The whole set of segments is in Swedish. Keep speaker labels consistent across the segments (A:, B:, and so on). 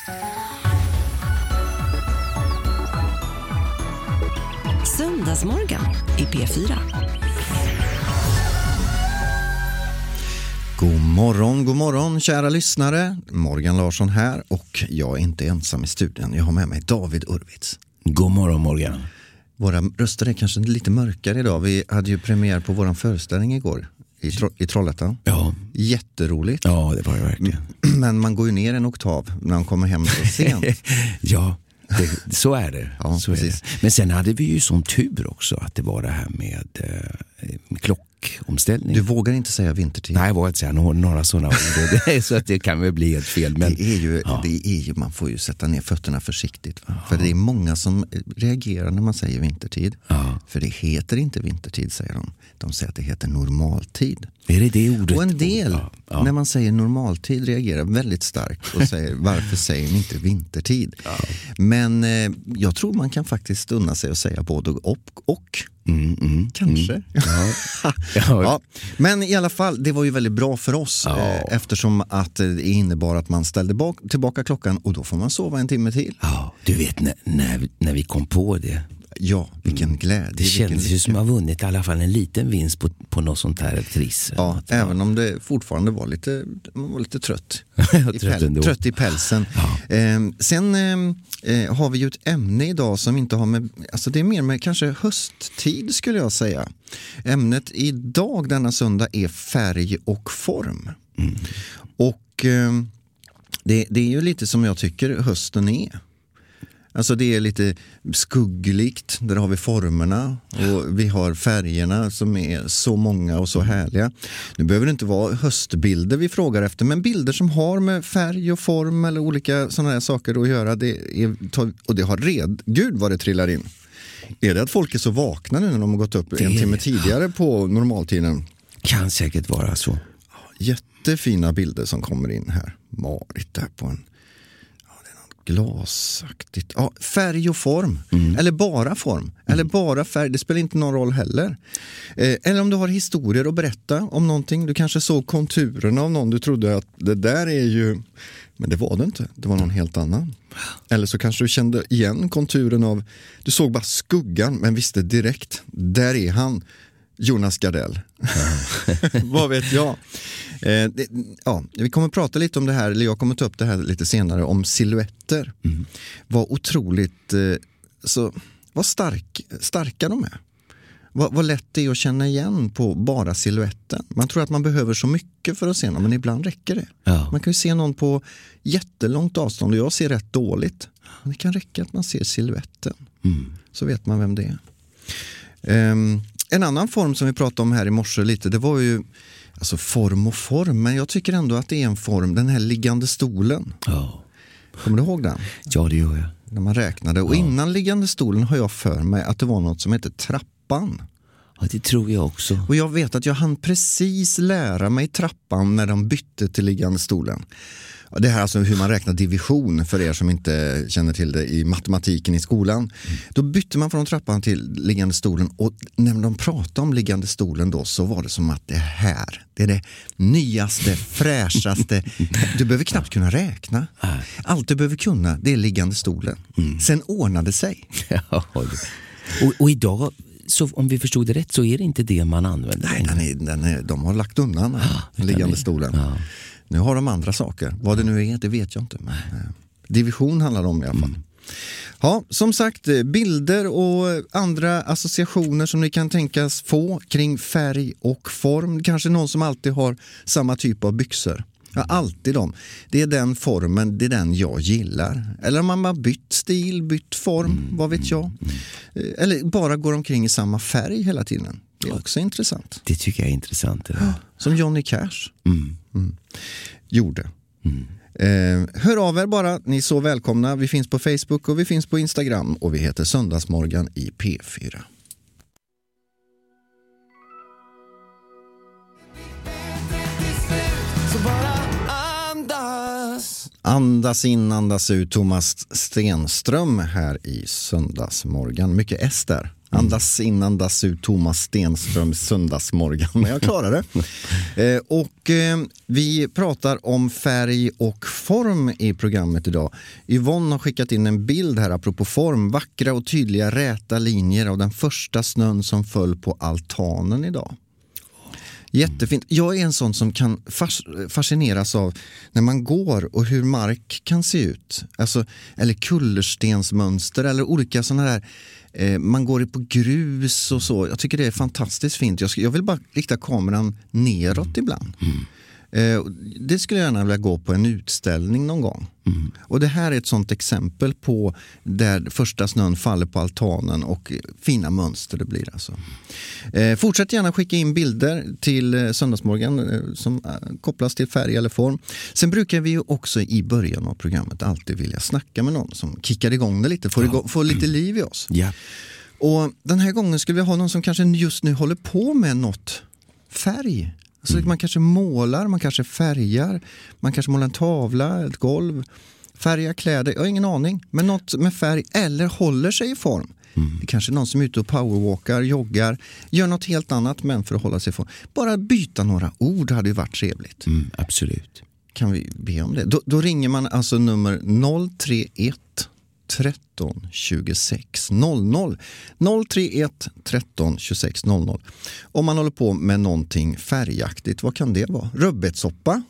A: Söndagsmorgon i P4.
B: God morgon kära lyssnare. Morgan Larsson här och jag är inte ensam i studion. Jag har med mig David Urwitz.
C: God morgon Morgan.
B: Våra röster är kanske lite mörkare idag. Vi hade ju premiär på våran föreställning igår i Trollhättan.
C: Ja.
B: Jätteroligt.
C: Ja, det var det verkligen.
B: Men man går ju ner en oktav när man kommer hem så sent.
C: Ja, så är det.
B: Ja,
C: så är det. Men sen hade vi ju som tur också att det var det här med klockomställning.
B: Du vågar inte säga vintertid?
C: Nej, jag vågar inte säga några sådana ord. Så att det kan väl bli helt fel. Men,
B: det är ju, man får ju sätta ner fötterna försiktigt. Va? För det är många som reagerar när man säger vintertid. Ja. För det heter inte vintertid, säger de. De säger att det heter normaltid.
C: Är det ordet?
B: Och en del, när man säger normaltid, reagerar väldigt starkt och säger, varför säger ni inte vintertid? Ja. Men jag tror man kan faktiskt unna sig att säga både och. Kanske. Ja. Men i alla fall, det var ju väldigt bra för oss eftersom att det innebar att man ställde tillbaka klockan och då får man sova en timme till.
C: Ja, du vet när vi kom på det.
B: Ja, vilken glädje.
C: Det kändes ju som att man vunnit i alla fall en liten vinst på något sånt här triss.
B: Ja, även om det fortfarande var lite trött. Trött i pälsen. Ja. Sen har vi ju ett ämne idag som inte har med, alltså det är mer med kanske hösttid skulle jag säga. Ämnet idag denna söndag är färg och form. Och det är ju lite som jag tycker hösten är. Alltså det är lite skuggligt, där har vi formerna och vi har färgerna som är så många och så härliga. Nu behöver det inte vara höstbilder vi frågar efter, men bilder som har med färg och form eller olika sådana här saker att göra, och det har gud vad det trillar in. Är det att folk är så vakna nu när de har gått upp en timme tidigare på normaltiden?
C: Kan säkert vara så.
B: Jättefina bilder som kommer in här. Marit där på en glasaktigt. Ja, färg och form. Eller bara form. Eller bara färg. Det spelar inte någon roll heller. Eller om du har historier att berätta om någonting. Du kanske såg konturerna av någon. Du trodde att det där är ju... Men det var det inte. Det var någon helt annan. Eller så kanske du kände igen konturen av... Du såg bara skuggan men visste direkt. Där är han. Jonas Gardell. Vad vet jag? Vi kommer prata lite om det här, eller jag kommer ta upp det här lite senare, om silhuetter. Vad otroligt vad starka de är. Vad lätt det är att känna igen på bara silhuetten. Man tror att man behöver så mycket för att se någon, men ibland räcker det. Ja. Man kan ju se någon på jättelångt avstånd och jag ser rätt dåligt. Men det kan räcka att man ser silhuetten. Så vet man vem det är. En annan form som vi pratade om här i morse lite, det var ju alltså form och form, men jag tycker ändå att det är en form, den här liggande stolen. Kommer du ihåg den?
C: Ja, det gör jag.
B: När man räknade. Och innan liggande stolen har jag för mig att det var något som heter trappan.
C: Ja, det tror jag också.
B: Och jag vet att jag hann precis lära mig trappan när de bytte till liggande stolen. Det här är alltså hur man räknar division för er som inte känner till det i matematiken i skolan. Då bytte man från trappan till liggande stolen och när de pratade om liggande stolen då så var det som att det är det nyaste, fräschaste. Du behöver knappt kunna räkna. Allt du behöver kunna, det är liggande stolen. Sen ordnade sig.
C: Och idag, så om vi förstod det rätt, så är det inte det man använder.
B: Nej, de har lagt undan den liggande stolen. Ja. Nu har de andra saker. Vad det nu är, det vet jag inte. Men division handlar om i alla fall. Ja, som sagt, bilder och andra associationer som ni kan tänkas få kring färg och form. Kanske någon som alltid har samma typ av byxor. Ja, alltid dem. Det är den formen, det är den jag gillar. Eller om man har bytt stil, bytt form, vad vet jag. Eller bara går omkring i samma färg hela tiden. Det är också intressant.
C: Det tycker jag är intressant.
B: Som Johnny Cash gjorde. Hör av er bara, ni är så välkomna. Vi finns på Facebook och vi finns på Instagram och vi heter Söndagsmorgon i P4. Så bara andas in, andas ut. Thomas Stenström här i Söndagsmorgon. Mycket S där. Andas in, andas ut, Thomas Stenströms söndagsmorgon. Men jag klarar det. Vi pratar om färg och form i programmet idag. Yvonne har skickat in en bild här apropå form. Vackra och tydliga räta linjer av den första snön som föll på altanen idag. Jättefint. Jag är en sån som kan fascineras av när man går och hur mark kan se ut. Alltså, eller kullerstensmönster eller olika sådana här, man går på grus och så. Jag tycker det är fantastiskt fint. Jag vill bara rikta kameran neråt ibland. Det skulle jag gärna vilja gå på en utställning någon gång. Och det här är ett sånt exempel på där första snön faller på altanen och fina mönster det blir alltså. Fortsätt gärna skicka in bilder till Söndagsmorgon som kopplas till färg eller form. Sen brukar vi ju också i början av programmet alltid vilja snacka med någon som kickar igång det lite, får lite liv i oss.
C: Ja.
B: Och den här gången skulle vi ha någon som kanske just nu håller på med något färg. Så man kanske målar, man kanske färgar, man kanske målar en tavla, ett golv, färgar kläder, jag har ingen aning. Men något med färg eller håller sig i form. Det är kanske någon som är ute och powerwalkar, joggar, gör något helt annat men för att hålla sig i form. Bara byta några ord hade ju varit trevligt.
C: Absolut.
B: Kan vi be om det? Då ringer man alltså nummer 031 13 26 00 031 13 26 00 om man håller på med någonting färgaktigt. Vad kan det vara? Rödbetssoppa?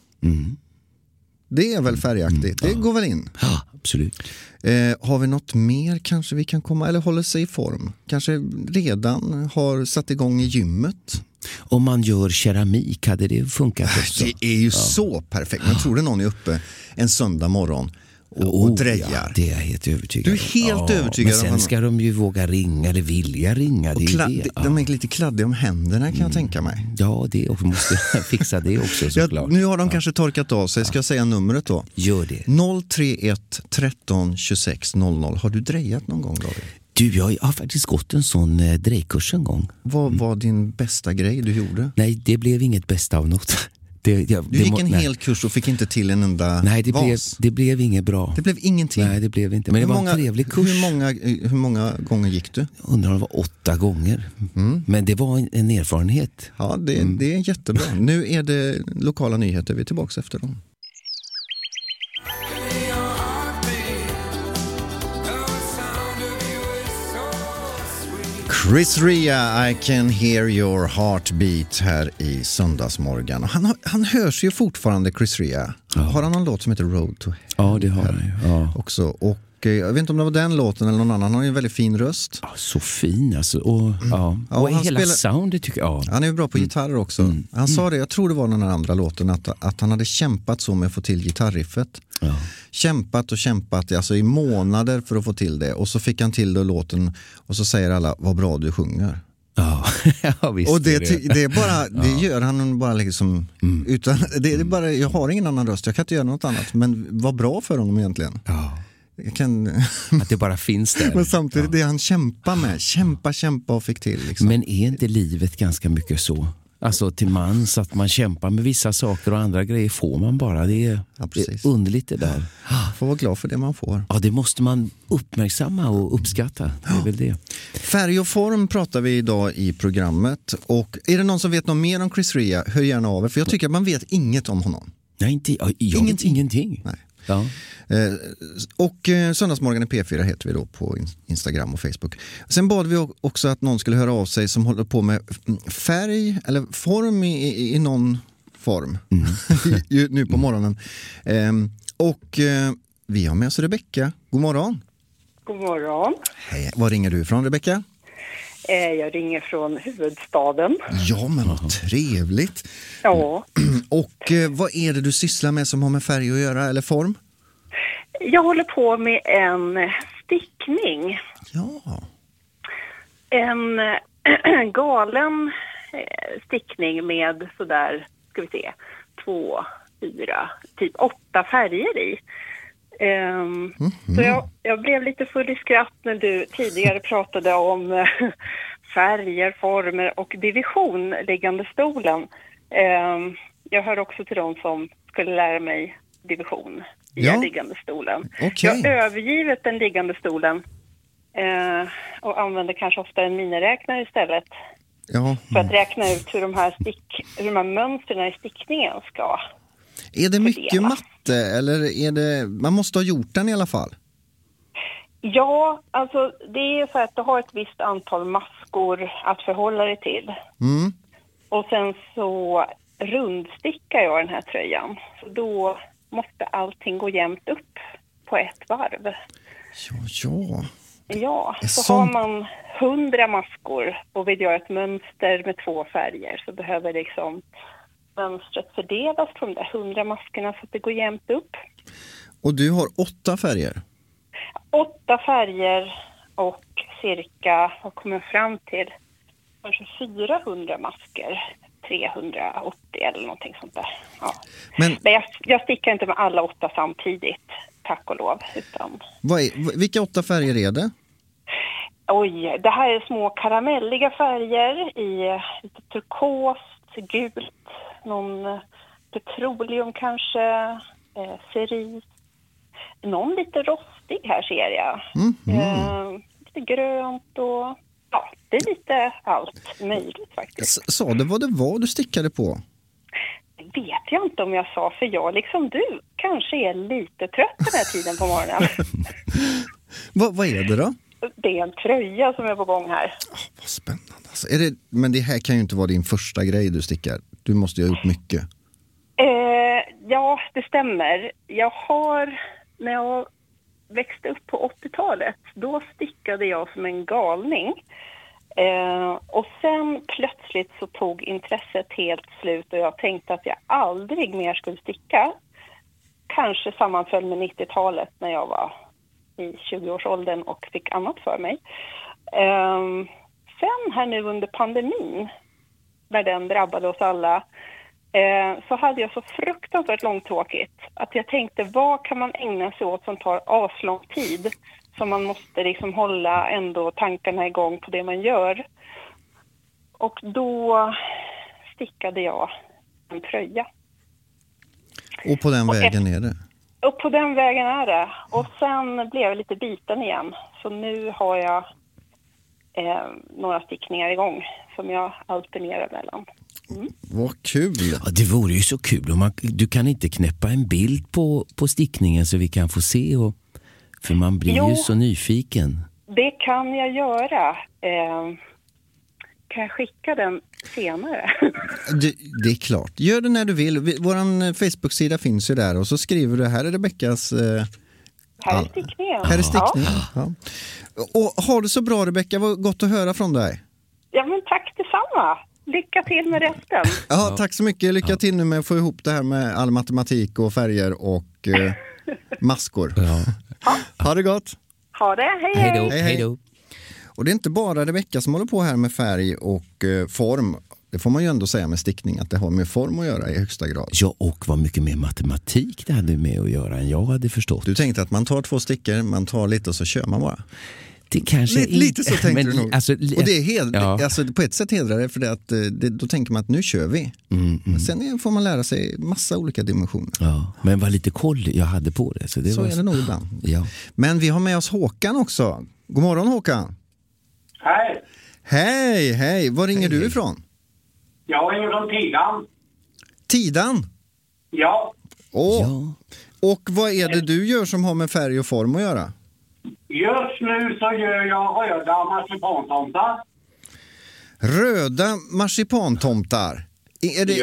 B: Det är väl färgaktigt? Det går väl in?
C: Ja, absolut.
B: Har vi något mer kanske vi kan komma, eller håller sig i form? Kanske redan har satt igång i gymmet?
C: Om man gör keramik, hade det funkat också?
B: Det är ju så perfekt. Jag tror det någon är uppe en söndag morgon och drejar.
C: Ja, det är jag helt övertygad om.
B: Du är helt övertygad om.
C: Men sen ska de ju våga ringa eller vilja ringa. Det är det.
B: De är lite kladdiga om händerna kan jag tänka mig.
C: Ja, det och måste fixa det också såklart.
B: Nu har de kanske torkat av sig. Ska jag säga numret då?
C: Gör det.
B: 031 13 26 00. Har du drejat någon gång, David?
C: Du, jag har faktiskt gått en sån drejkurs en gång.
B: Vad var din bästa grej du gjorde?
C: Nej, det blev inget bästa av något.
B: Du gick en hel kurs och fick inte till en enda vas.
C: Det blev inget bra.
B: Det blev ingenting?
C: Nej, det blev inte. Men det var en trevlig kurs.
B: Hur många gånger gick du?
C: Undrar om det var 8 gånger. Men det var en erfarenhet.
B: Ja, det är jättebra. Nu är det lokala nyheter. Vi är tillbaka efter dem. Chris Rea, I can hear your heartbeat här i Söndagsmorgon. Han hörs ju fortfarande, Chris Rea. Ja. Har han någon låt som heter Road to Hell?
C: Ja, det har han. Ja.
B: Också. Och jag vet inte om det var den låten eller någon annan. Han har ju en väldigt fin röst.
C: Ja, så fin alltså. Och hela soundet tycker jag.
B: Han är ju bra på gitarrer också. Han sa det, jag tror det var den här andra låten, att han hade kämpat så med att få till gitarriffet. Ja. Kämpat alltså i månader för att få till det. Och så fick han till det låten och så säger alla, vad bra du sjunger.
C: Ja, visst.
B: Och det är bara, det gör han bara liksom utan, det är bara, jag har ingen annan röst, jag kan inte göra något annat, men vad bra för honom egentligen.
C: Ja. Att det bara finns där.
B: Men samtidigt det han kämpar med, kämpa och fick till liksom.
C: Men är inte livet ganska mycket så? Alltså till mans att man kämpar med vissa saker och andra grejer får man bara. Det är underligt det där.
B: Får vara glad för det man får.
C: Ja, det måste man uppmärksamma och uppskatta. Det är väl det.
B: Färg och form pratar vi idag i programmet. Och är det någon som vet något mer om Chris Rea, hör gärna av er. För jag tycker att man vet inget om honom.
C: Nej, jag vet ingenting.
B: Nej.
C: Ja.
B: Och Söndagsmorgon i P4 heter vi då på Instagram och Facebook. Sen bad vi också att någon skulle höra av sig som håller på med färg eller form i någon form nu på morgonen. Och vi har med oss Rebecka. God morgon.
D: God morgon.
B: Hej. Var ringer du ifrån, Rebecka?
D: Jag ringer från huvudstaden.
B: Ja, men vad trevligt.
D: Ja.
B: Och vad är det du sysslar med som har med färg att göra eller form?
D: Jag håller på med en stickning.
B: Ja.
D: En galen stickning med sådär, ska vi se, 2, 4, typ 8 färger i. Så jag blev lite full i skratt när du tidigare pratade om färger, former och division, liggande stolen. Jag hör också till de som skulle lära mig division i liggande stolen.
B: Okay.
D: Jag har övergivit den liggande stolen och använder kanske ofta en miniräknare istället.
B: Ja.
D: För att räkna ut hur de här mönstren i stickningen ska.
B: Är det mycket
D: fördela.
B: matte eller är det, man måste ha gjort den i alla fall?
D: Ja, alltså det är så att du har ett visst antal maskor att förhålla dig till.
B: Mm.
D: Och sen så rundstickar jag den här tröjan. Så då måste allting gå jämnt upp på ett varv.
B: Ja.
D: Ja, så
B: Sånt.
D: har man 100 maskor och vill göra ett mönster med 2 färger så behöver liksom mönstret fördelas på de där 100 maskorna så att det går jämnt upp.
B: Och du har 8 färger?
D: 8 färger och cirka, vad kommer jag fram till? Kanske 400 masker. 380 eller någonting sånt där. Ja. Men jag stickar inte med alla 8 samtidigt, tack och lov. Utan...
B: Vilka 8 färger är det?
D: Oj, det här är små karamelliga färger i lite turkost, gult, någon petroleum kanske, cerise. Någon lite rostig här ser jag. Lite grönt och ja, det är lite allt möjligt faktiskt.
B: Sa du vad det var du stickade på?
D: Det vet jag inte om jag sa, för jag liksom du kanske är lite trött den här tiden på morgonen.
B: Vad är det då?
D: Det är en tröja som är på gång här.
B: Vad spännande. Alltså, men det här kan ju inte vara din första grej du stickar. Du måste ju ha gjort mycket.
D: Ja, det stämmer. När jag växte upp på 80-talet, då stickade jag som en galning. Och sen plötsligt så tog intresset helt slut och jag tänkte att jag aldrig mer skulle sticka. Kanske sammanföll med 90-talet när jag var i 20-årsåldern och fick annat för mig. Sen här nu under pandemin, när den drabbade oss alla, så hade jag så fruktansvärt långtråkigt att jag tänkte, vad kan man ägna sig åt som tar aslång tid, som man måste liksom hålla ändå tankarna igång på det man gör. Och då stickade jag en tröja.
B: Och på den vägen är det?
D: Och på den vägen är det. Och sen blev jag lite biten igen. Så nu har jag några stickningar igång som jag alternerar mellan.
B: Vad kul!
C: Ja, det vore ju så kul. Om du kan inte knäppa en bild på stickningen så vi kan få se. För man blir ju så nyfiken.
D: Det kan jag göra. Kan jag skicka den senare?
B: Det är klart. Gör det när du vill. Vår Facebook-sida finns ju där och så skriver du, här är Rebeckas...
D: Här är stickningen.
B: Här är stickningen. Ja. Och har du så bra, Rebecka, vad gott att höra från dig.
D: Ja, men tack detsamma. Lycka till med resten.
B: Ja, tack så mycket. Lycka till nu med att få ihop det här med all matematik och färger och maskor.
C: Ja.
B: Ha det gott.
D: Ha det. Hej.
C: Hej då.
B: Och det är inte bara Rebecka som håller på här med färg och form. Det får man ju ändå säga med stickning, att det har med form att göra i högsta grad.
C: Ja, och vad mycket mer matematik det hade med att göra än jag hade förstått.
B: Du tänkte att man tar 2 stickor, man tar lite och så kör man bara.
C: Det kanske
B: lite så tänkte du nog.
C: Alltså,
B: och det är alltså, på ett sätt hedrar det, för det att då tänker man att nu kör vi. Men sen får man lära sig massa olika dimensioner.
C: Ja, men vad lite koll jag hade på det. Så
B: är det nog ibland.
C: Ja.
B: Men vi har med oss Håkan också. God morgon, Håkan.
E: Hej.
B: Hej. Var ringer du ifrån?
E: Jag ringer från Tidan.
B: Tidan?
E: Ja.
C: Ja.
B: Och vad är det du gör som har med färg och form att göra?
E: Just nu så gör jag röda marsipantomtar.
B: Röda marsipantomtar? Är det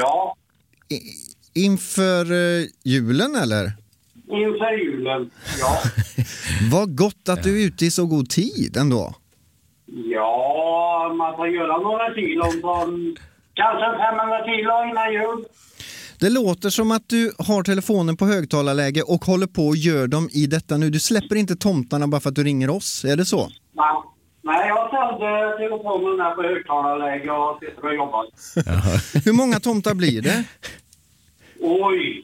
B: inför julen eller?
E: Inför julen, ja.
B: Vad gott att du är ute i så god tid ändå.
E: Ja, man får göra några kilon från kanske 500 kilo innan jul.
B: Det låter som att du har telefonen på högtalarläge och håller på och gör dem i detta nu. Du släpper inte tomtarna bara för att du ringer oss, är det så?
E: Nej, jag ställde telefonen här på högtalarläge och sitter och jobbar.
B: Hur många tomtar blir det?
E: Oj.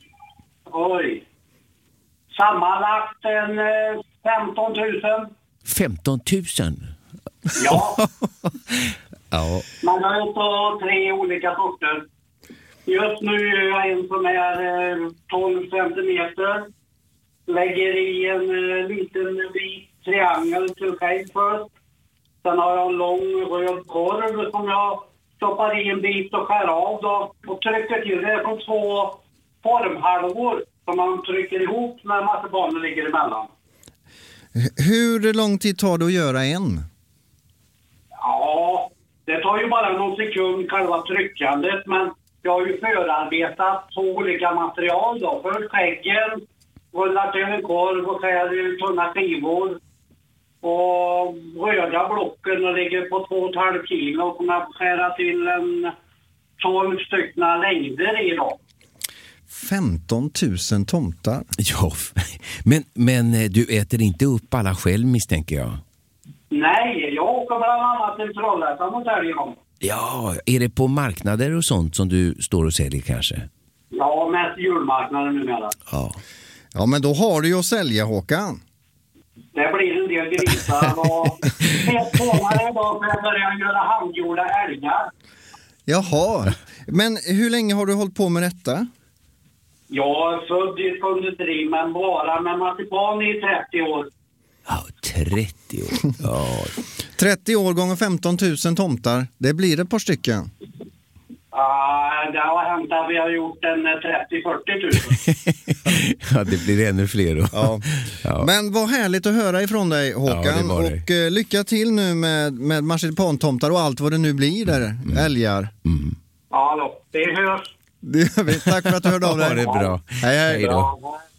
E: Sammanlagt en 15 000.
C: 15 000?
E: Ja.
C: Ja.
E: Man har inte 3 olika sorter. Just nu gör jag en som är 12 centimeter. Lägger i en liten bit triangel till skägg först. Sen har jag en lång röd korv som jag stoppar i en bit och skär av då. Och trycker till det från 2 formhalvor som man trycker ihop när marsipanen ligger emellan.
B: Hur lång tid tar det att göra en?
E: Ja, det tar ju bara någon sekund själva tryckandet, men jag har ju förarbetat 2 olika material då. Först skäggen, rullar till en korv och skär i tunna skivor. Och röda blocken och ligger på 2,5 kilo och kommer att skära till 12 stycken längder i då.
B: 15 000 tomtar.
C: Ja, men du äter inte upp alla själv, misstänker jag.
E: Nej, jag åker bland annat till Trollhättan och säljer dem.
C: Ja, är det på marknader och sånt som du står och säljer kanske?
E: Ja, mest julmarknaden numera.
B: Ja, men då har du ju att sälja, Håkan.
E: Det blir en del grisar och helt senare idag för jag börjar göra handgjorda älgar.
B: Jaha, men hur länge har du hållit på med detta?
E: Jag är född i industri, men bara med marsipan i 30 år.
C: Ja, 30 år. Ja.
B: 30 år gånger 15 000 tomtar, det blir ett par stycken.
E: Det har hänt att vi har gjort en 30-40 000.
C: Ja, det blir ännu fler då.
B: Ja. Ja. Men vad härligt att höra ifrån dig, Håkan.
C: Ja, det var det.
B: Och lycka till nu med marsipantomtar och allt vad det nu blir där, älgar.
C: Mm.
E: Ja då, det hörs.
B: Det gör vi. Tack för att du hörde av dig.
C: Ja, det är bra.
B: Hej, hej.
C: Hej då.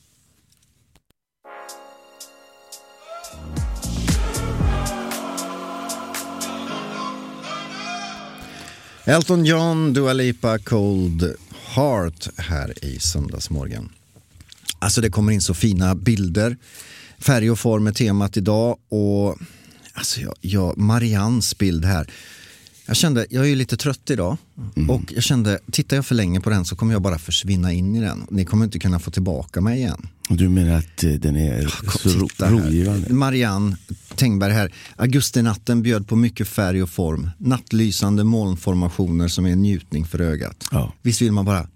B: Elton John, Dua Lipa, Cold Heart här i Söndagsmorgon. Alltså det kommer in så fina bilder, färg och form är temat idag och alltså Mariannes bild här. Jag är ju lite trött idag och jag kände, tittar jag för länge på den så kommer jag bara försvinna in i den. Ni kommer inte kunna få tillbaka mig igen.
C: Du menar att den är så rogivande?
B: Marianne Tengberg här. Augustinatten bjöd på mycket färg och form. Nattlysande molnformationer som är en njutning för ögat.
C: Ja.
B: Visst vill man bara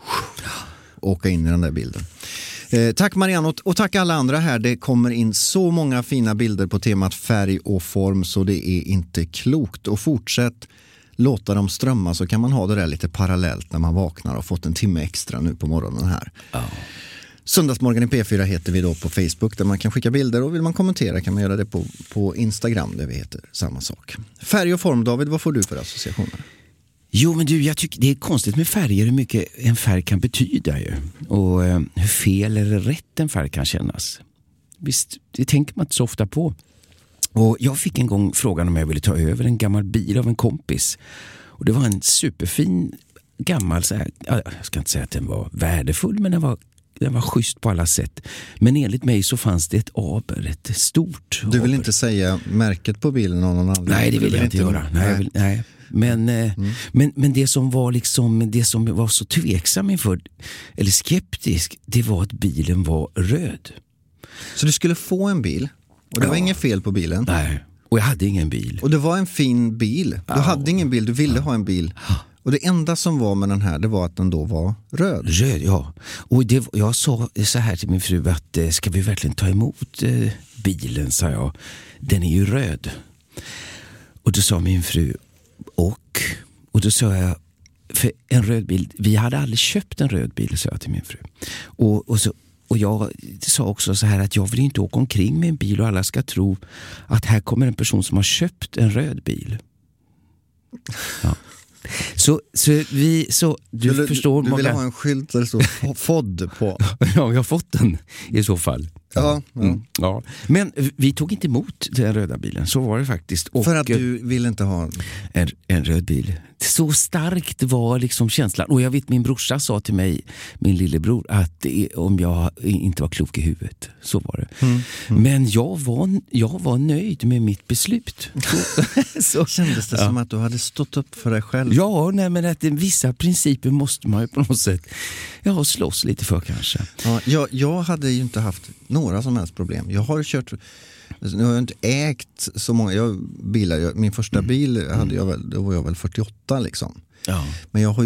B: åka in i den där bilden. Tack Marianne och tack alla andra här. Det kommer in så många fina bilder på temat färg och form så det är inte klokt. Och fortsätt låta dem strömma så kan man ha det där lite parallellt när man vaknar och fått en timme extra nu på morgonen här.
C: Ja.
B: Söndagsmorgon i P4 heter vi då på Facebook där man kan skicka bilder och vill man kommentera kan man göra det på Instagram där vi heter samma sak. Färg och form, David, vad får du för associationer?
C: Jo, men du, jag tycker det är konstigt med färger, hur mycket en färg kan betyda ju. Och hur fel eller rätt en färg kan kännas. Visst, det tänker man inte så ofta på. Och jag fick en gång frågan om jag ville ta över en gammal bil av en kompis. Och det var en superfin gammal, så här, jag ska inte säga att den var värdefull, men den var schysst på alla sätt. Men enligt mig så fanns det ett aber, ett stort aber.
B: Du vill inte säga märket på bilen av någon annan?
C: Nej, det vill jag inte göra. Nej. Men det som var liksom, det som var så tveksam inför, eller skeptisk, det var att bilen var röd.
B: Så du skulle få en bil och det var inget fel på bilen?
C: Nej, och jag hade ingen bil.
B: Och det var en fin bil. Du hade ingen bil, du ville ha en bil. Och det enda som var med den här, det var att den då var röd.
C: Röd, ja. Och jag sa så här till min fru att ska vi verkligen ta emot bilen, sa jag. Den är ju röd. Och då sa min fru, och då sa jag, för en röd bil, vi hade aldrig köpt en röd bil, sa jag till min fru. Och jag sa också så här att jag vill inte åka omkring med en bil och alla ska tro att här kommer en person som har köpt en röd bil. Ja. Så du förstår.
B: Du vill ha en skylt där det står FOD på.
C: Ja, jag har fått den i så fall.
B: Ja.
C: Ja. Men vi tog inte emot den röda bilen, så var det faktiskt. Och
B: för att du ville inte ha
C: en röd bil. Så starkt var liksom känslan. Och jag vet, min brorsa sa till mig, min lillebror, att om jag inte var klok i huvudet, så var det. Men jag var nöjd med mitt beslut.
B: Så kändes det som att du hade stått upp för dig själv.
C: Ja, nej, men att vissa principer måste man ju på något sätt slåss lite för kanske.
B: Ja, jag hade ju inte haft några som helst problem. Jag har kört, nu har jag inte ägt så många bilar. Min första bil hade jag väl, då var jag väl 48 liksom. Ja. Men jag har ju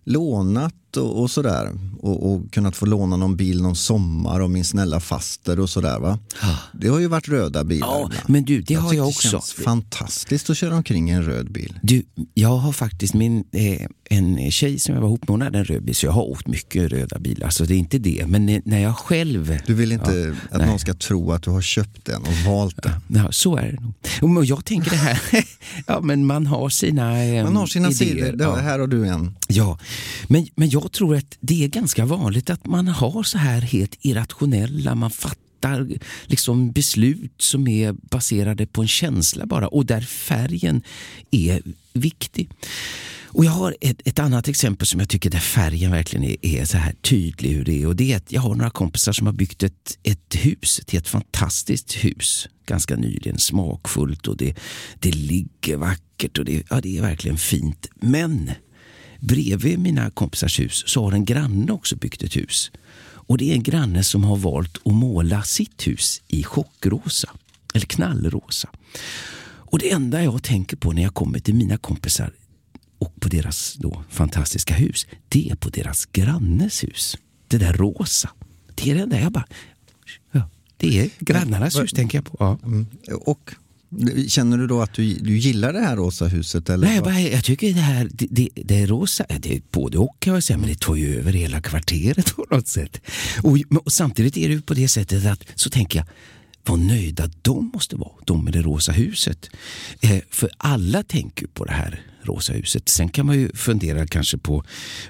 B: lånat och sådär. Och kunnat få låna någon bil någon sommar och min snälla faster och sådär, va? Det har ju varit röda bilar.
C: Ja,
B: ibland.
C: men du, det har jag också.
B: Det känns fantastiskt att köra omkring i en röd bil.
C: Du, jag har faktiskt en tjej som jag var ihop med, hon hade en röd bil, så jag har åkt mycket röda bilar, så det är inte det. Men när jag själv...
B: Du vill inte att någon ska tro att du har köpt den och valt den.
C: Ja, så är det nog. Och jag tänker det här, ja, men man har sina idéer.
B: Sidor,
C: ja.
B: Här har du en.
C: Ja, men jag tror att det är ganska vanligt att man har så här helt irrationella, man fattar liksom beslut som är baserade på en känsla bara, och där färgen är viktig. Och jag har ett annat exempel som jag tycker där färgen verkligen är så här tydlig hur det är, och det är att jag har några kompisar som har byggt ett hus, ett fantastiskt hus ganska nyligen, smakfullt, och det ligger vackert och det är verkligen fint. Men bredvid mina kompisars hus så har en granne också byggt ett hus. Och det är en granne som har valt att måla sitt hus i chockrosa eller knallrosa. Och det enda jag tänker på när jag kommer till mina kompisar och på deras då fantastiska hus, det är på deras grannes hus. Det där rosa. Det är det enda jag bara... Ja, det är grannarnas hus, tänker jag på. Ja.
B: Och känner du då att du gillar det här rosa huset? Eller?
C: Nej, jag tycker det här det är rosa, det är både och, kan jag säga, men det tar ju över hela kvarteret på något sätt. Och samtidigt är det ju på det sättet att, så tänker jag, vad nöjda de måste vara, de med det rosa huset. För alla tänker på det här rosa huset. Sen kan man ju fundera kanske på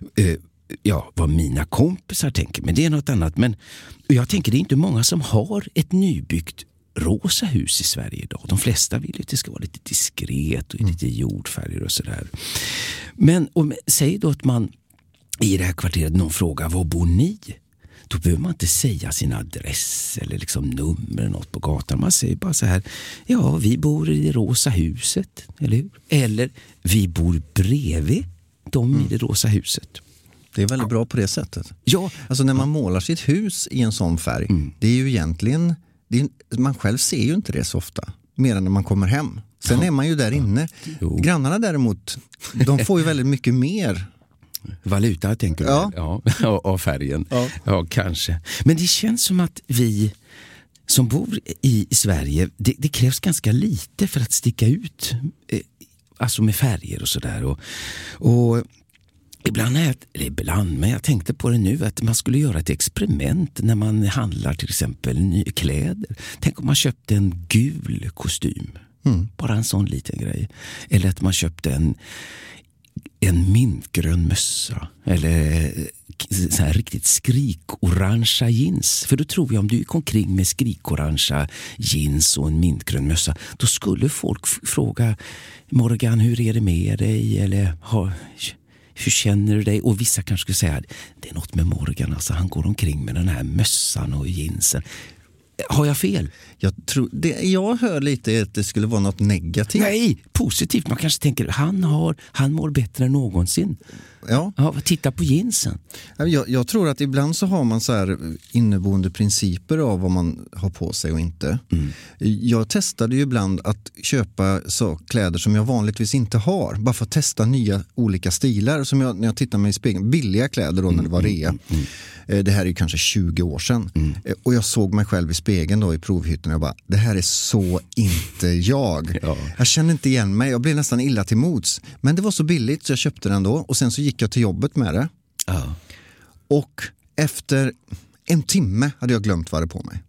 C: vad mina kompisar tänker, men det är något annat. Men jag tänker, det är inte många som har ett nybyggt rosa hus i Sverige idag. De flesta vill att det ska vara lite diskret och lite jordfärger och sådär. Men säg då att man i det här kvarteret, någon frågar, var bor ni? Då behöver man inte säga sin adress eller liksom nummer eller något på gatan. Man säger bara så här, ja, vi bor i det rosa huset, eller hur? Eller vi bor bredvid dem i det rosa huset.
B: Det är väldigt bra på det sättet.
C: Ja.
B: Alltså när man målar sitt hus i en sån färg, det är ju egentligen... man själv ser ju inte det så ofta, mer än när man kommer hem. Sen är man ju där inne. Grannarna däremot, de får ju väldigt mycket mer
C: valuta, tänker du? Ja, av färgen. Ja, kanske. Men det känns som att vi som bor i Sverige, det krävs ganska lite för att sticka ut, alltså med färger och sådär. Och Ibland, men jag tänkte på det nu, att man skulle göra ett experiment när man handlar till exempel kläder. Tänk om man köpte en gul kostym. Bara en sån liten grej. Eller att man köpte en mintgrön mössa. Eller så här riktigt skrikorangea jeans. För då tror jag, om du gick omkring med skrikorangea jeans och en mintgrön mössa, då skulle folk fråga, Morgan, hur är det med dig? Eller hur känner du dig? Och vissa kanske skulle säga, det är något med Morgan, alltså han går omkring med den här mössan och jeansen. Har jag fel? Jag hör lite att det skulle vara något negativt. Nej, positivt. Man kanske tänker, han mår bättre än någonsin.
B: Ja,
C: titta på jeansen.
B: Jag tror att ibland så har man så här inneboende principer av vad man har på sig och inte. Jag testade ju ibland att köpa kläder som jag vanligtvis inte har, bara för att testa nya olika stilar, som när jag tittar mig i spegeln, billiga kläder då när det var rea. Det här är ju kanske 20 år sedan. Och jag såg mig själv i spegeln då i provhytten och jag bara, det här är så inte jag. Jag kände inte igen mig, jag blev nästan illa till mods. Men det var så billigt så jag köpte den då, och sen så gick jag till jobbet med det. Och efter en timme hade jag glömt vad det på mig.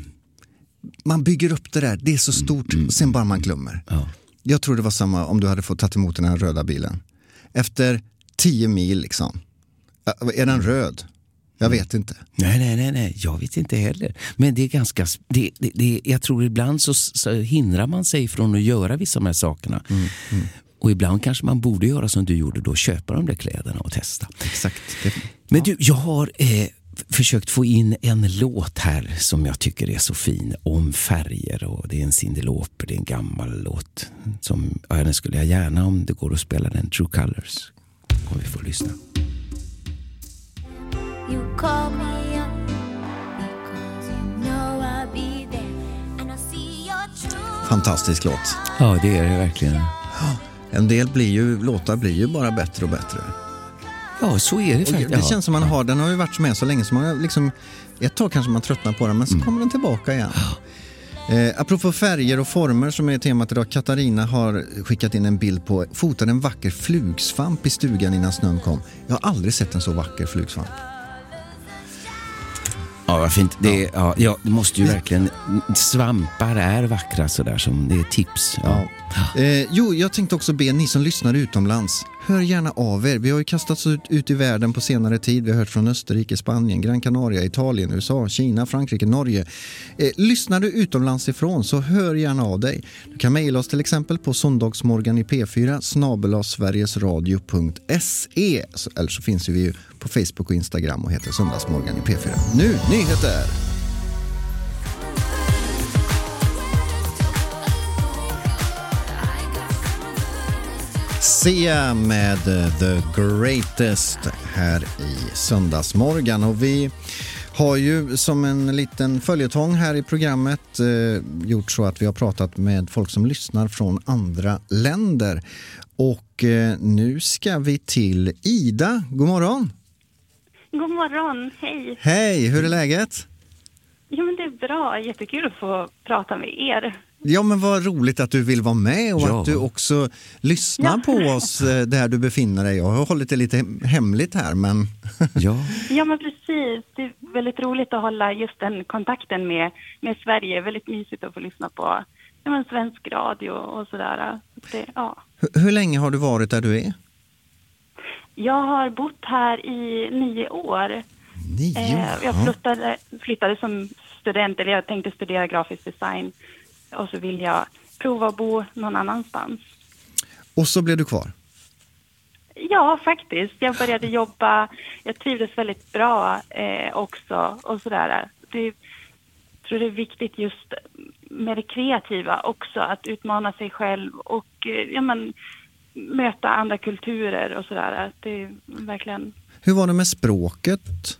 B: Man bygger upp det där, det är så stort, och sen bara man glömmer. Jag tror det var samma om du hade fått ta emot den här röda bilen. Efter 10 mil liksom. Är den röd? Jag vet inte.
C: Nej, jag vet inte heller. Men det är ganska... jag tror ibland så hindrar man sig från att göra vissa av de här sakerna. Och ibland kanske man borde göra som du gjorde då, köpa de där kläderna och testa.
B: Exakt.
C: Men du, jag har försökt få in en låt här som jag tycker är så fin, om färger, och det är en Cyndi Lauper, det är en gammal låt som, den skulle jag gärna, om det går att spela den, True Colors, om vi får lyssna.
F: You call me up because you know I'll be there and I see your true.
B: Fantastisk låt.
C: Ja, det är det verkligen.
B: En del låtar blir ju bara bättre och bättre.
C: Ja, så är det
B: Och
C: faktiskt.
B: det känns som den har ju varit med så länge som man liksom, ett tag kanske man tröttnar på den, men så kommer den tillbaka igen. Apropå färger och former som är temat idag, Katarina har skickat in en bild på, fotade en vacker flugsvamp i stugan innan snön kom. Jag har aldrig sett en så vacker flugsvamp.
C: Ja, vad fint. Det måste ju verkligen, svampar är vackra sådär, som det är tips. Ja.
B: Jag tänkte också be ni som lyssnar utomlands, hör gärna av er. Vi har ju kastats ut i världen på senare tid. Vi har hört från Österrike, Spanien, Gran Canaria, Italien, USA, Kina, Frankrike, Norge. Lyssnar du utomlands ifrån så hör gärna av dig. Du kan mejla oss till exempel på söndagsmorgon i P4 @sverigesradio.se, eller så finns vi ju på Facebook och Instagram och heter Söndagsmorgon i P4. Nu, nyheter! Sia med The Greatest här i Söndagsmorgon, och vi har ju som en liten följetong här i programmet gjort så att vi har pratat med folk som lyssnar från andra länder, och nu ska vi till Ida. God morgon!
G: God morgon, hej!
B: Hej, hur är läget?
G: Jo, men det är bra, jättekul att få prata med er.
B: Ja, men vad roligt att du vill vara med och att du också lyssnar på oss där du befinner dig. Jag har hållit det lite hemligt här, men...
G: Ja, men precis. Det är väldigt roligt att hålla just den kontakten med Sverige. Väldigt mysigt att få lyssna på svensk radio och sådär.
B: Hur länge har du varit där du är?
G: Jag har bott här i 9 år.
B: 9 år?
G: Jag flyttade som student, eller jag tänkte studera grafisk design. Och så vill jag prova att bo någon annanstans.
B: Och så blev du kvar?
G: Ja, faktiskt. Jag började jobba. Jag trivdes väldigt bra också. Och sådär. Jag tror det är viktigt just med det kreativa också. Att utmana sig själv och möta andra kulturer och sådär. Det är verkligen...
B: Hur var det med språket?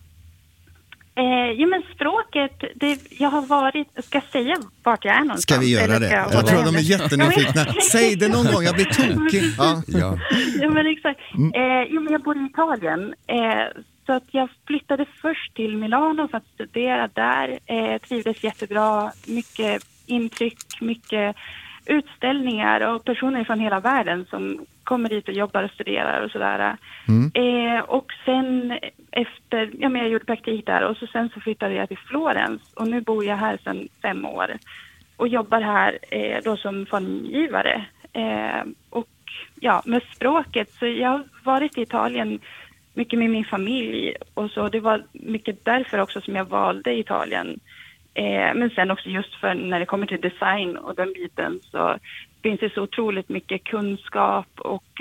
G: Men språket, jag har varit, ska jag säga vart jag är någonstans?
B: Ska vi göra det? Jag tror de är jättenyfikna. Säg det någon gång, jag blir tokig.
G: Ja, men exakt. Men jag bor i Italien. Så att jag flyttade först till Milano för att studera där. Trivdes jättebra, mycket intryck, mycket utställningar och personer från hela världen som kommer dit och jobbar och studerar och sådär. Och sen efter, jag gjorde praktik där och sen så flyttade jag till Florens och nu bor jag här sedan 5 år och jobbar här då som formgivare. Och med språket, så jag har varit i Italien mycket med min familj och så, det var mycket därför också som jag valde Italien. Men sen också just för när det kommer till design och den biten så finns det så otroligt mycket kunskap och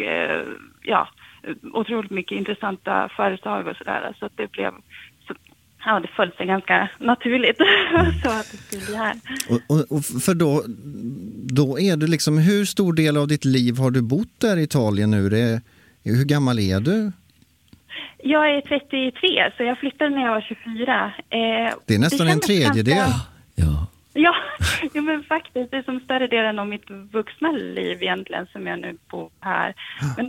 G: otroligt mycket intressanta företag och sådär. Så att det blev, det föll sig ganska naturligt så att det skulle bli här.
B: Och för då är du liksom, hur stor del av ditt liv har du bott där i Italien nu? Hur gammal är du?
G: Jag är 33, så jag flyttade när jag var 24.
B: Det är nästan en tredjedel.
G: Ja, men faktiskt. Det är som större delen av mitt vuxna liv egentligen som jag nu bor här. Men